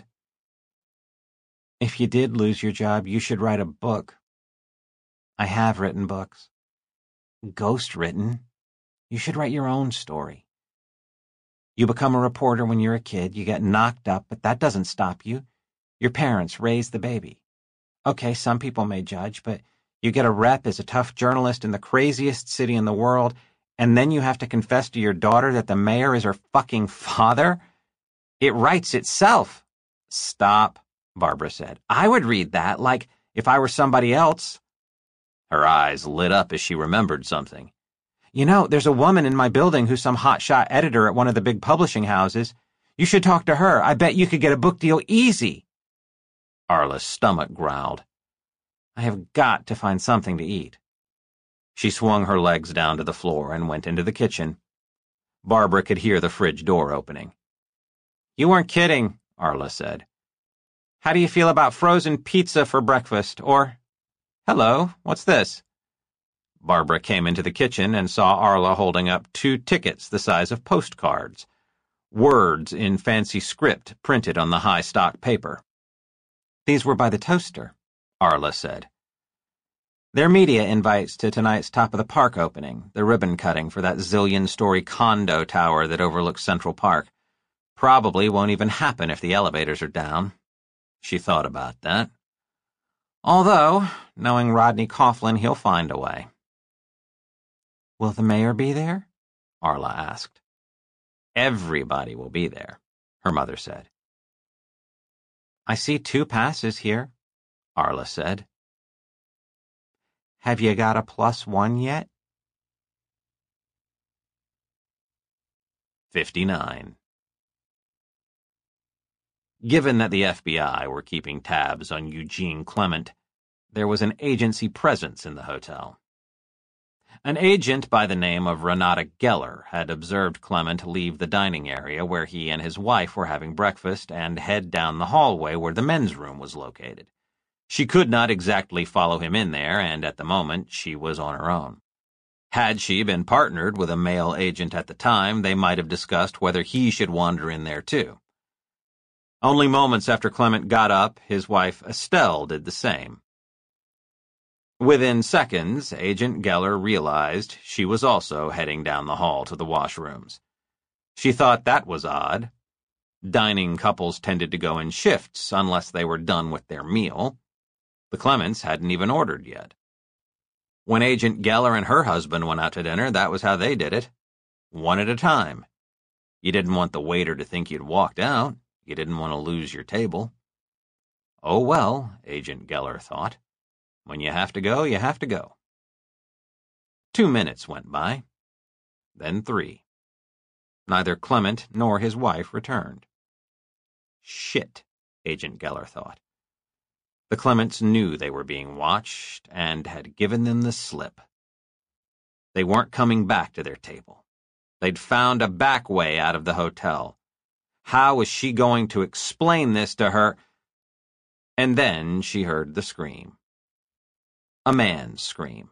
if you did lose your job, you should write a book. I have written books. Ghost written. You should write your own story. You become a reporter when you're a kid, you get knocked up, but that doesn't stop you. Your parents raised the baby. Okay, some people may judge, but you get a rep as a tough journalist in the craziest city in the world, and then you have to confess to your daughter that the mayor is her fucking father? It writes itself. Stop, Barbara said. I would read that, like if I were somebody else. Her eyes lit up as she remembered something. You know, there's a woman in my building who's some hotshot editor at one of the big publishing houses. You should talk to her. I bet you could get a book deal easy. Arla's stomach growled. I have got to find something to eat. She swung her legs down to the floor and went into the kitchen. Barbara could hear the fridge door opening. You weren't kidding, Arla said. How do you feel about frozen pizza for breakfast? Or, hello, what's this? Barbara came into the kitchen and saw Arla holding up two tickets the size of postcards, words in fancy script printed on the high stock paper. These were by the Toaster, Arla said. They're media invites to tonight's Top of the Park opening, the ribbon cutting for that zillion-story condo tower that overlooks Central Park. Probably won't even happen if the elevators are down. She thought about that. Although, knowing Rodney Coughlin, he'll find a way. Will the mayor be there? Arla asked. Everybody will be there, her mother said. I see two passes here, Arla said. Have you got a plus one yet? Fifty-nine. Given that the F B I were keeping tabs on Eugene Clement, there was an agency presence in the hotel. An agent by the name of Renata Geller had observed Clement leave the dining area where he and his wife were having breakfast and head down the hallway where the men's room was located. She could not exactly follow him in there, and at the moment she was on her own. Had she been partnered with a male agent at the time, they might have discussed whether he should wander in there too. Only moments after Clement got up, his wife Estelle did the same. Within seconds, Agent Geller realized she was also heading down the hall to the washrooms. She thought that was odd. Dining couples tended to go in shifts unless they were done with their meal. The Clements hadn't even ordered yet. When Agent Geller and her husband went out to dinner, that was how they did it. One at a time. You didn't want the waiter to think you'd walked out. You didn't want to lose your table. Oh well, Agent Geller thought. When you have to go, you have to go. Two minutes went by. Then three. Neither Clement nor his wife returned. Shit, Agent Geller thought. The Clements knew they were being watched and had given them the slip. They weren't coming back to their table. They'd found a back way out of the hotel. How was she going to explain this to her? And then she heard the scream. A man's scream.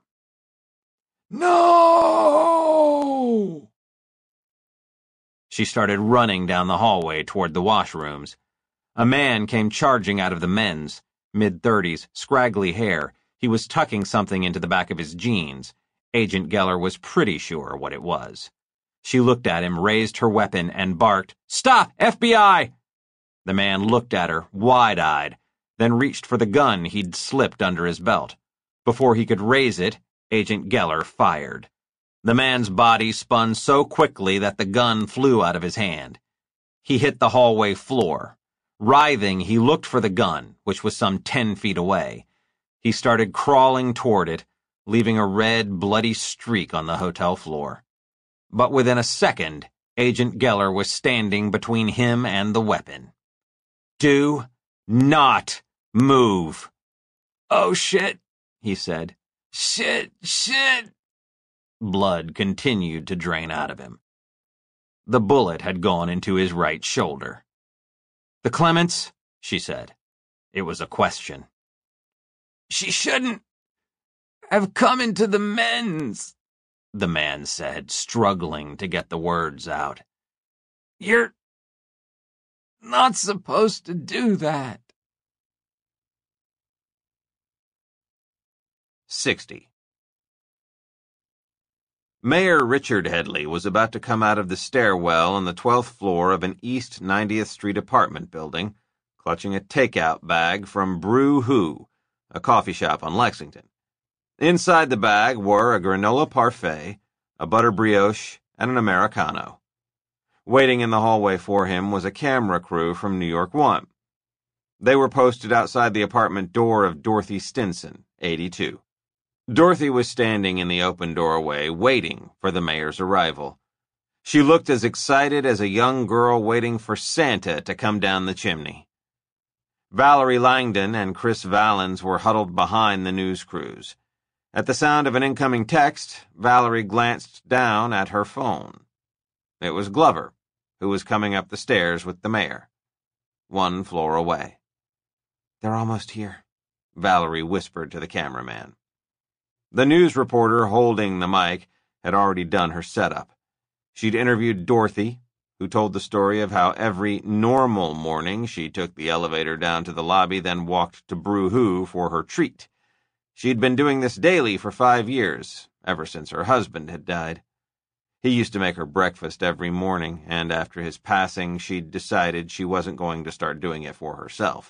No! She started running down the hallway toward the washrooms. A man came charging out of the men's, mid-thirties, scraggly hair. He was tucking something into the back of his jeans. Agent Geller was pretty sure what it was. She looked at him, raised her weapon, and barked, "Stop! F B I!" The man looked at her, wide-eyed. then reached for the gun he'd slipped under his belt. Before he could raise it, Agent Geller fired. The man's body spun so quickly that the gun flew out of his hand. He hit the hallway floor. Writhing, he looked for the gun, which was some ten feet away. He started crawling toward it, leaving a red, bloody streak on the hotel floor. But within a second, Agent Geller was standing between him and the weapon. "Do not move." "Oh, shit," he said. "Shit, shit." Blood continued to drain out of him. The bullet had gone into his right shoulder. "The Clements?" she said. It was a question. "She shouldn't have come into the men's," the man said, struggling to get the words out. "You're not supposed to do that." Sixty. Mayor Richard Headley was about to come out of the stairwell on the twelfth floor of an East ninetieth Street apartment building, clutching a takeout bag from Brew Hoo, a coffee shop on Lexington. Inside the bag were a granola parfait, a butter brioche, and an Americano. Waiting in the hallway for him was a camera crew from New York One. They were posted outside the apartment door of Dorothy Stinson, eighty-two. Dorothy was standing in the open doorway, waiting for the mayor's arrival. She looked as excited as a young girl waiting for Santa to come down the chimney. Valerie Langdon and Chris Valens were huddled behind the news crews. At the sound of an incoming text, Valerie glanced down at her phone. It was Glover, who was coming up the stairs with the mayor, one floor away. "They're almost here," Valerie whispered to the cameraman. The news reporter holding the mic had already done her setup. She'd interviewed Dorothy, who told the story of how every normal morning she took the elevator down to the lobby, then walked to Brew Hoo for her treat. She'd been doing this daily for five years, ever since her husband had died. He used to make her breakfast every morning, and after his passing, she'd decided she wasn't going to start doing it for herself.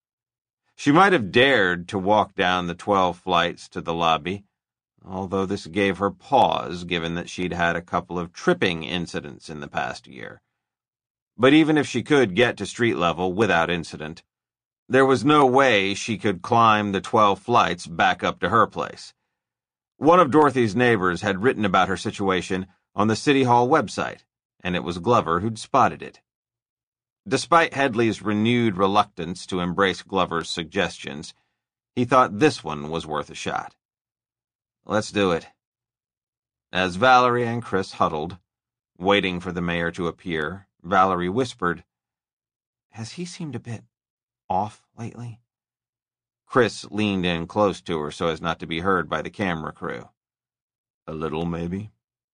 She might have dared to walk down the twelve flights to the lobby, although this gave her pause given that she'd had a couple of tripping incidents in the past year. But even if she could get to street level without incident, there was no way she could climb the twelve flights back up to her place. One of Dorothy's neighbors had written about her situation on the City Hall website, and it was Glover who'd spotted it. Despite Headley's renewed reluctance to embrace Glover's suggestions, he thought this one was worth a shot. "Let's do it." As Valerie and Chris huddled, waiting for the mayor to appear, Valerie whispered, "Has he seemed a bit off lately?" Chris leaned in close to her so as not to be heard by the camera crew. "A little, maybe."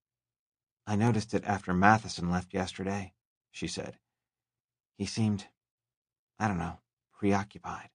"I noticed it after Matheson left yesterday," she said. "He seemed, I don't know, preoccupied."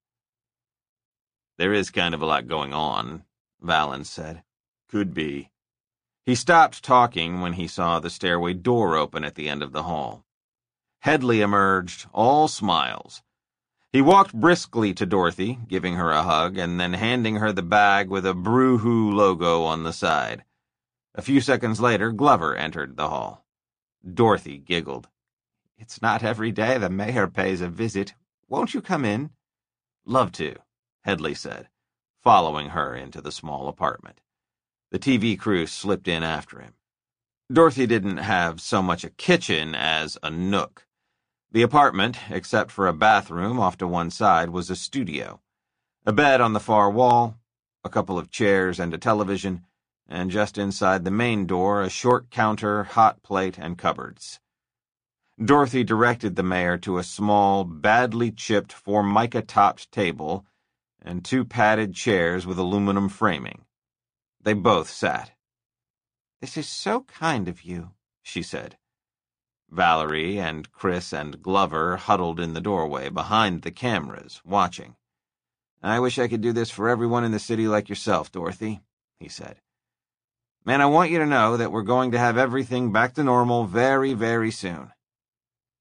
"There is kind of a lot going on," Valens said. "Could be." He stopped talking when he saw the stairway door open at the end of the hall. Headley emerged, all smiles. He walked briskly to Dorothy, giving her a hug, and then handing her the bag with a Brew Hoo logo on the side. A few seconds later, Glover entered the hall. Dorothy giggled. "It's not every day the mayor pays a visit. Won't you come in?" "Love to," Headley said, following her into the small apartment. The T V crew slipped in after him. Dorothy didn't have so much a kitchen as a nook. The apartment, except for a bathroom off to one side, was a studio. A bed on the far wall, a couple of chairs and a television, and just inside the main door a short counter, hot plate, and cupboards. Dorothy directed the mayor to a small, badly chipped formica-topped table and two padded chairs with aluminum framing. They both sat. "This is so kind of you," she said. Valerie and Chris and Glover huddled in the doorway behind the cameras, watching. "I wish I could do this for everyone in the city like yourself, Dorothy," he said. "Man, I want you to know that we're going to have everything back to normal very, very soon."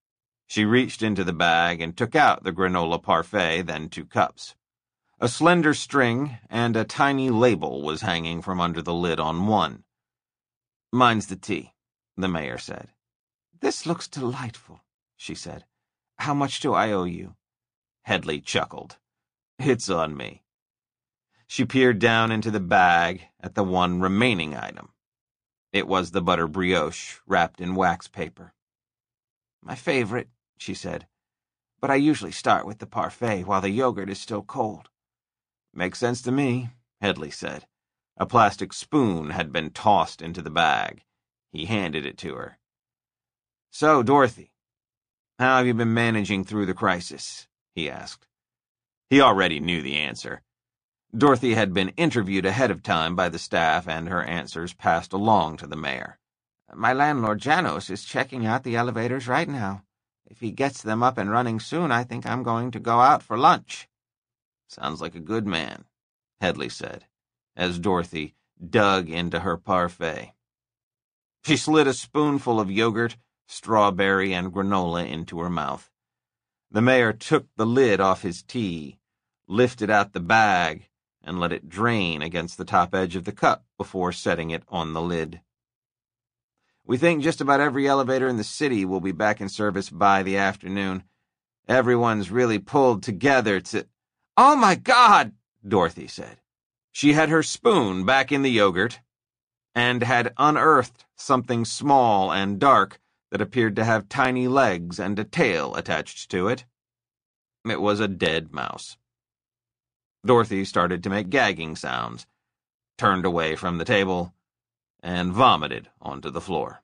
She reached into the bag and took out the granola parfait, then two cups. A slender string and a tiny label was hanging from under the lid on one. "Mine's the tea," the mayor said. "This looks delightful," she said. "How much do I owe you?" Headley chuckled. "It's on me." She peered down into the bag at the one remaining item. It was the butter brioche, wrapped in wax paper. "My favorite," she said, "but I usually start with the parfait while the yogurt is still cold." "Makes sense to me," Headley said. A plastic spoon had been tossed into the bag. He handed it to her. "So, Dorothy, how have you been managing through the crisis?" he asked. He already knew the answer. Dorothy had been interviewed ahead of time by the staff, and her answers passed along to the mayor. "My landlord, Janos, is checking out the elevators right now. If he gets them up and running soon, I think I'm going to go out for lunch." "Sounds like a good man," Headley said, as Dorothy dug into her parfait. She slid a spoonful of yogurt, strawberry, and granola into her mouth. The mayor took the lid off his tea, lifted out the bag, and let it drain against the top edge of the cup before setting it on the lid. "We think just about every elevator in the city will be back in service by the afternoon. Everyone's really pulled together to—" "Oh, my God!" Dorothy said. She had her spoon back in the yogurt and had unearthed something small and dark that appeared to have tiny legs and a tail attached to it. It was a dead mouse. Dorothy started to make gagging sounds, turned away from the table, and vomited onto the floor.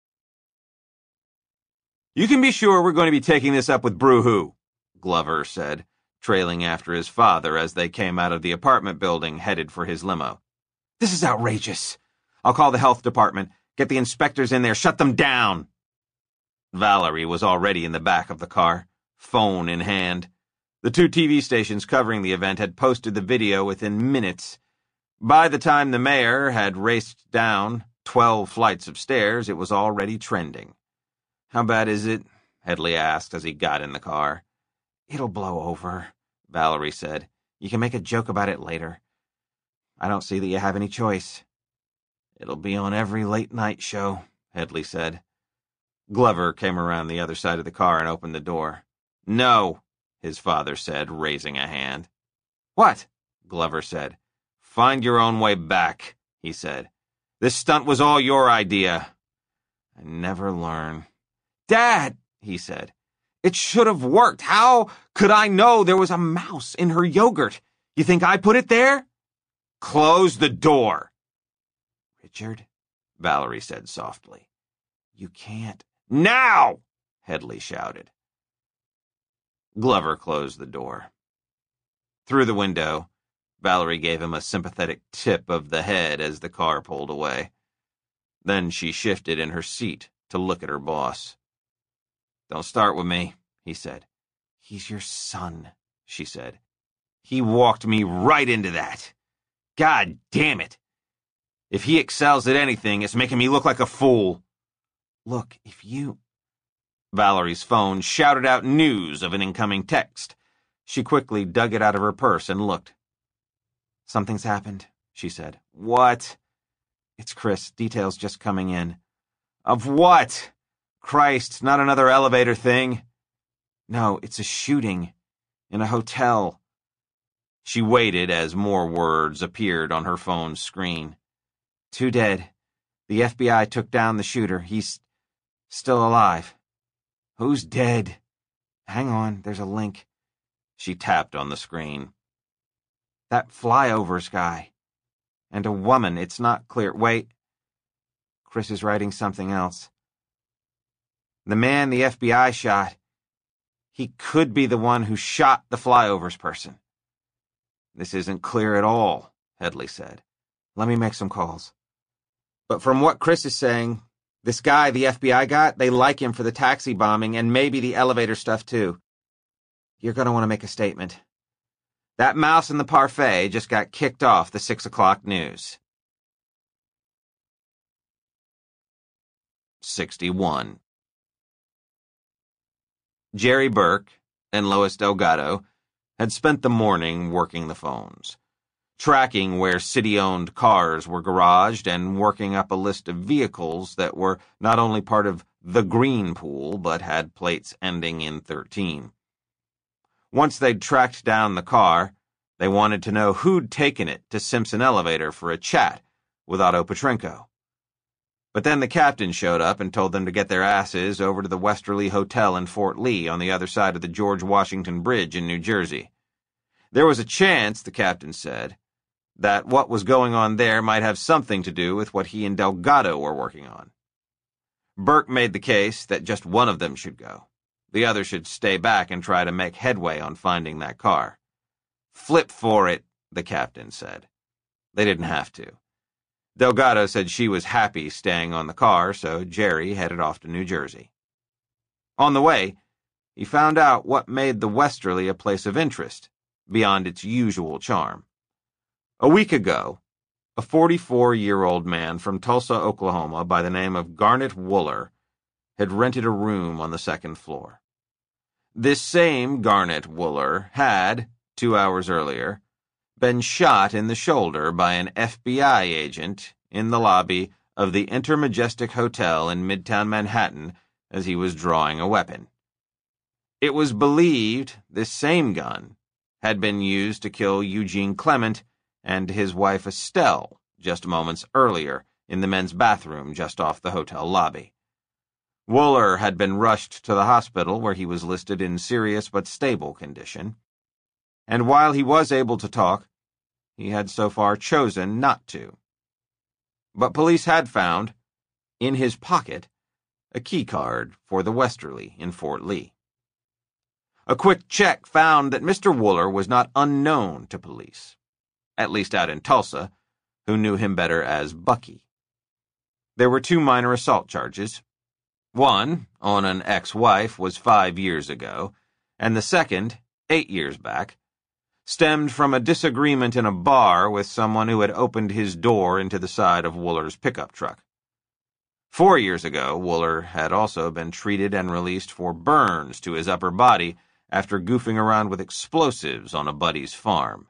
"You can be sure we're going to be taking this up with Brewhoo," Glover said, trailing after his father as they came out of the apartment building headed for his limo. "This is outrageous. I'll call the health department, get the inspectors in there, shut them down." Valerie was already in the back of the car, phone in hand. The two T V stations covering the event had posted the video within minutes. By the time the mayor had raced down twelve flights of stairs, it was already trending. "How bad is it?" Headley asked as he got in the car. "It'll blow over," Valerie said. "You can make a joke about it later. I don't see that you have any choice." "It'll be on every late-night show," Headley said. Glover came around the other side of the car and opened the door. "No," his father said, raising a hand. "What?" Glover said. "Find your own way back," he said. "This stunt was all your idea." "I never learn." "Dad," he said, "it should have worked. How could I know there was a mouse in her yogurt? You think I put it there?" "Close the door." "Richard," Valerie said softly, "you can't—" "Now!" Headley shouted. Glover closed the door. Through the window, Valerie gave him a sympathetic tip of the head as the car pulled away. Then she shifted in her seat to look at her boss. "Don't start with me," he said. "He's your son," she said. "He walked me right into that. God damn it. If he excels at anything, it's making me look like a fool." "Look, if you—" Valerie's phone shouted out news of an incoming text. She quickly dug it out of her purse and looked. "Something's happened," she said. "What?" "It's Chris. Details just coming in." "Of what? Christ, not another elevator thing." "No, it's a shooting. In a hotel." She waited as more words appeared on her phone's screen. "Two dead. The F B I took down the shooter. He's still alive." "Who's dead?" "Hang on, there's a link." She tapped on the screen. "That flyovers guy. And a woman, it's not clear. Wait. Chris is writing something else. The man the F B I shot, he could be the one who shot the flyovers person." "This isn't clear at all," Headley said. "Let me make some calls." "But from what Chris is saying, this guy the F B I got, they like him for the taxi bombing and maybe the elevator stuff too. You're going to want to make a statement. That mouse in the parfait just got kicked off the six o'clock news." sixty-one. Jerry Burke and Lois Delgado had spent the morning working the phones, tracking where city-owned cars were garaged and working up a list of vehicles that were not only part of the green pool but had plates ending in thirteen. Once they'd tracked down the car, they wanted to know who'd taken it to Simpson Elevator for a chat with Otto Petrenko. But then the captain showed up and told them to get their asses over to the Westerly Hotel in Fort Lee on the other side of the George Washington Bridge in New Jersey. There was a chance, the captain said, that what was going on there might have something to do with what he and Delgado were working on. Burke made the case that just one of them should go. The other should stay back and try to make headway on finding that car. Flip for it, the captain said. They didn't have to. Delgado said she was happy staying on the car, so Jerry headed off to New Jersey. On the way, he found out what made the Westerly a place of interest, beyond its usual charm. A week ago, a forty-four-year-old man from Tulsa, Oklahoma, by the name of Garnet Wooler, had rented a room on the second floor. This same Garnet Wooler had, two hours earlier, been shot in the shoulder by an F B I agent in the lobby of the Intermajestic Hotel in Midtown Manhattan as he was drawing a weapon. It was believed this same gun had been used to kill Eugene Clement and his wife Estelle just moments earlier in the men's bathroom just off the hotel lobby. Wooler had been rushed to the hospital where he was listed in serious but stable condition, and while he was able to talk, he had so far chosen not to. But police had found, in his pocket, a key card for the Westerly in Fort Lee. A quick check found that Mister Wooler was not unknown to police, at least out in Tulsa, who knew him better as Bucky. There were two minor assault charges. One, on an ex-wife, was five years ago, and the second, eight years back, stemmed from a disagreement in a bar with someone who had opened his door into the side of Wooler's pickup truck. Four years ago, Wooler had also been treated and released for burns to his upper body after goofing around with explosives on a buddy's farm.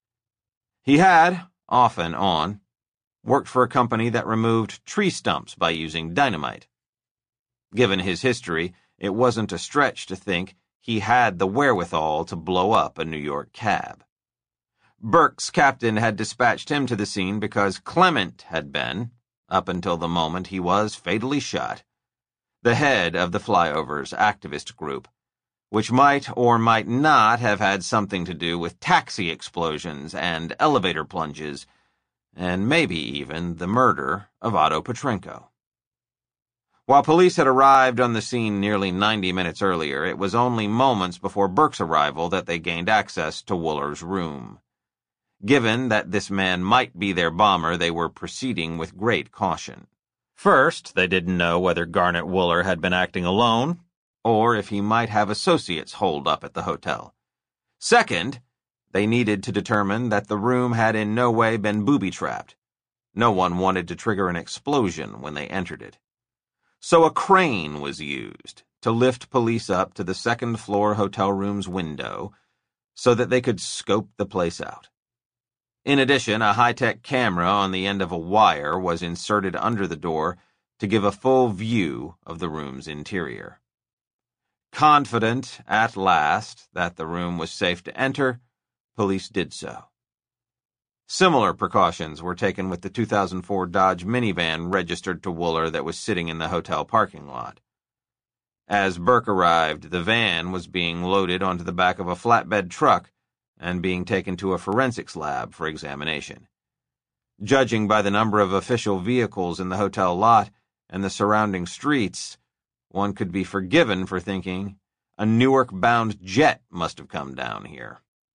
He had, off and on, worked for a company that removed tree stumps by using dynamite. Given his history, it wasn't a stretch to think he had the wherewithal to blow up a New York cab. Burke's captain had dispatched him to the scene because Clement had been, up until the moment he was fatally shot, the head of the Flyovers activist group, which might or might not have had something to do with taxi explosions and elevator plunges, and maybe even the murder of Otto Petrenko. While police had arrived on the scene nearly ninety minutes earlier, it was only moments before Burke's arrival that they gained access to Wooler's room. Given that this man might be their bomber, they were proceeding with great caution. First, they didn't know whether Garnet Wooler had been acting alone, or if he might have associates holed up at the hotel. Second, they needed to determine that the room had in no way been booby-trapped. No one wanted to trigger an explosion when they entered it. So a crane was used to lift police up to the second-floor hotel room's window so that they could scope the place out. In addition, a high-tech camera on the end of a wire was inserted under the door to give a full view of the room's interior. Confident, at last, that the room was safe to enter, police did so. Similar precautions were taken with the two thousand four Dodge minivan registered to Wooler that was sitting in the hotel parking lot. As Burke arrived, the van was being loaded onto the back of a flatbed truck and being taken to a forensics lab for examination. Judging by the number of official vehicles in the hotel lot and the surrounding streets, one could be forgiven for thinking a Newark-bound jet must have come down here.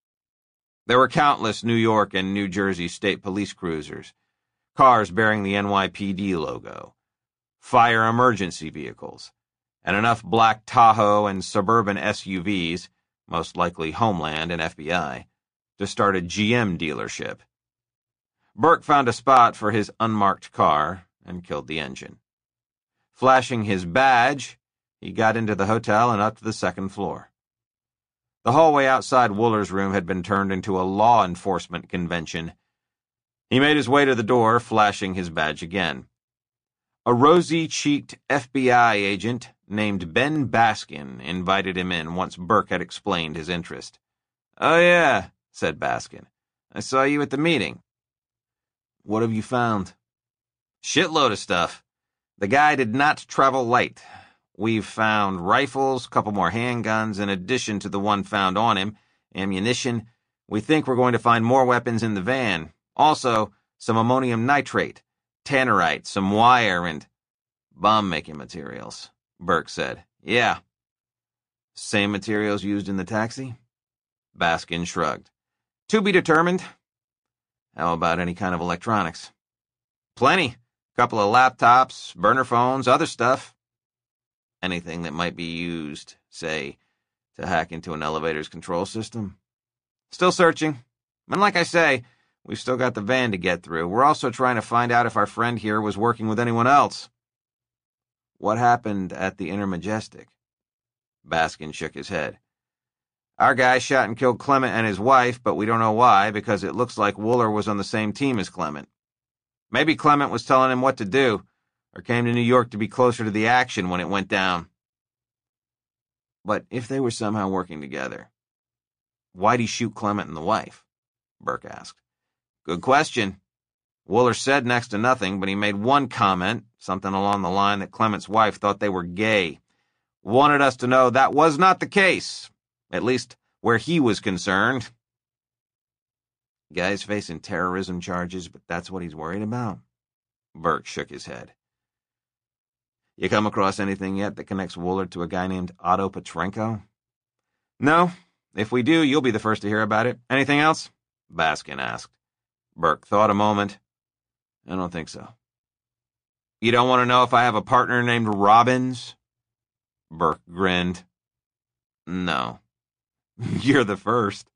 There were countless New York and New Jersey state police cruisers, cars bearing the N Y P D logo, fire emergency vehicles, and enough black Tahoe and suburban S U Vs, most likely Homeland and F B I, to start a G M dealership. Burke found a spot for his unmarked car and killed the engine. Flashing his badge, He got into the hotel and up to the second floor. The hallway outside Wooler's room had been turned into a law enforcement convention. He made his way to the door, flashing his badge again. A rosy-cheeked F B I agent named Ben Baskin invited him in once Burke had explained his interest. "Oh, yeah," said Baskin. "I saw you at the meeting." "What have you found?" "Shitload of stuff. The guy did not travel light. We've found rifles, a couple more handguns, in addition to the one found on him, ammunition. We think we're going to find more weapons in the van. Also, some ammonium nitrate, tannerite, some wire, and bomb-making materials," Burke said. "Yeah." "Same materials used in the taxi?" Baskin shrugged. "To be determined." "How about any kind of electronics?" "Plenty. Couple of laptops, burner phones, other stuff." "Anything that might be used, say, to hack into an elevator's control system?" "Still searching. And like I say, we've still got the van to get through. We're also trying to find out if our friend here was working with anyone else." "What happened at the Inner Majestic?" Baskin shook his head. "Our guy shot and killed Clement and his wife, but we don't know why, because it looks like Wooler was on the same team as Clement. Maybe Clement was telling him what to do, or came to New York to be closer to the action when it went down." "But if they were somehow working together, why'd he shoot Clement and the wife?" Burke asked. "Good question. Wooler said next to nothing, but he made one comment, something along the line that Clement's wife thought they were gay. Wanted us to know that was not the case, at least where he was concerned." "Guy's facing terrorism charges, but that's what he's worried about?" Burke shook his head. "You come across anything yet that connects Wooler to a guy named Otto Petrenko?" "No. If we do, you'll be the first to hear about it. Anything else?" Baskin asked. Burke thought a moment. "I don't think so." "You don't want to know if I have a partner named Robbins?" Burke grinned. "No." "You're the first."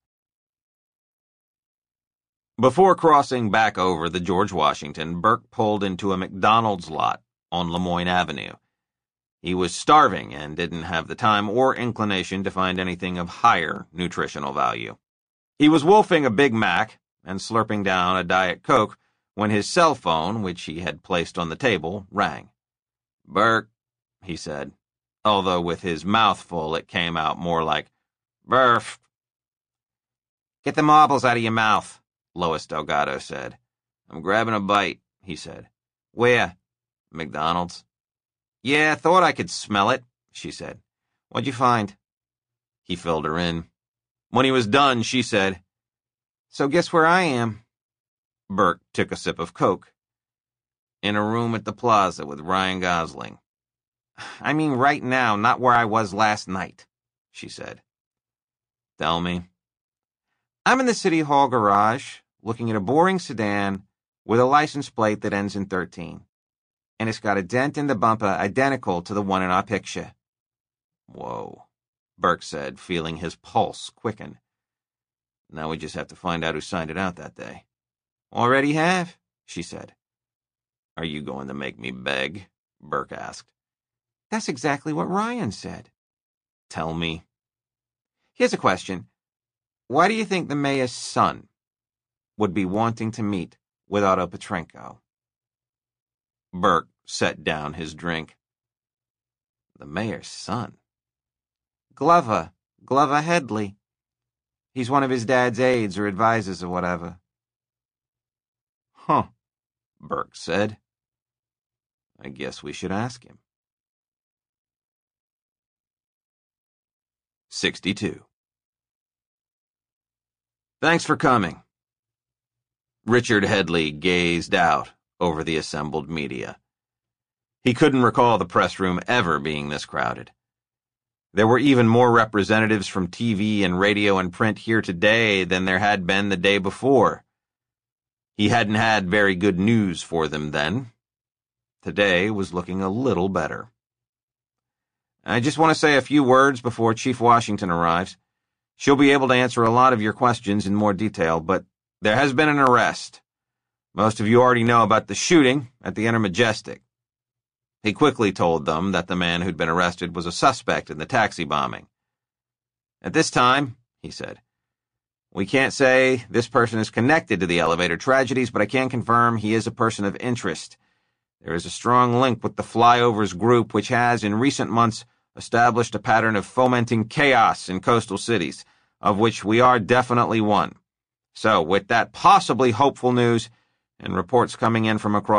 Before crossing back over the George Washington, Burke pulled into a McDonald's lot on Lemoyne Avenue. He was starving and didn't have the time or inclination to find anything of higher nutritional value. He was wolfing a Big Mac and slurping down a Diet Coke when his cell phone, which he had placed on the table, rang. "Burke," he said, although with his mouth full it came out more like "Burf." "Get the marbles out of your mouth," Lois Delgado said. "I'm grabbing a bite," he said. "Where?" "McDonald's." "Yeah, thought I could smell it," she said. "What'd you find?" He filled her in. When he was done, she said, "So guess where I am?" Burke took a sip of Coke. "In a room at the Plaza with Ryan Gosling." "I mean right now, not where I was last night," she said. "Tell me." "I'm in the City Hall garage, looking at a boring sedan with a license plate that ends in thirteen. And it's got a dent in the bumper identical to the one in our picture." "Whoa," Burke said, feeling his pulse quicken. "Now we just have to find out who signed it out that day." "Already have," she said. "Are you going to make me beg?" Burke asked. "That's exactly what Ryan said." "Tell me." "Here's a question. Why do you think the mayor's son would be wanting to meet with Otto Petrenko?" Burke set down his drink. "The mayor's son?" "Glover. Glover Headley. He's one of his dad's aides or advisors or whatever." "Huh," Burke said. "I guess we should ask him." sixty-two. "Thanks for coming." Richard Headley gazed out over the assembled media. He couldn't recall the press room ever being this crowded. There were even more representatives from T V and radio and print here today than there had been the day before. He hadn't had very good news for them then. Today was looking a little better. "I just want to say a few words before Chief Washington arrives. She'll be able to answer a lot of your questions in more detail, but there has been an arrest. Most of you already know about the shooting at the Inner Majestic." He quickly told them that the man who'd been arrested was a suspect in the taxi bombing. At this time, he said, we can't say this person is connected to the elevator tragedies, but I can confirm he is a person of interest. There is a strong link with the Flyovers group, which has, in recent months, established a pattern of fomenting chaos in coastal cities, of which we are definitely one. So, with that possibly hopeful news, and reports coming in from across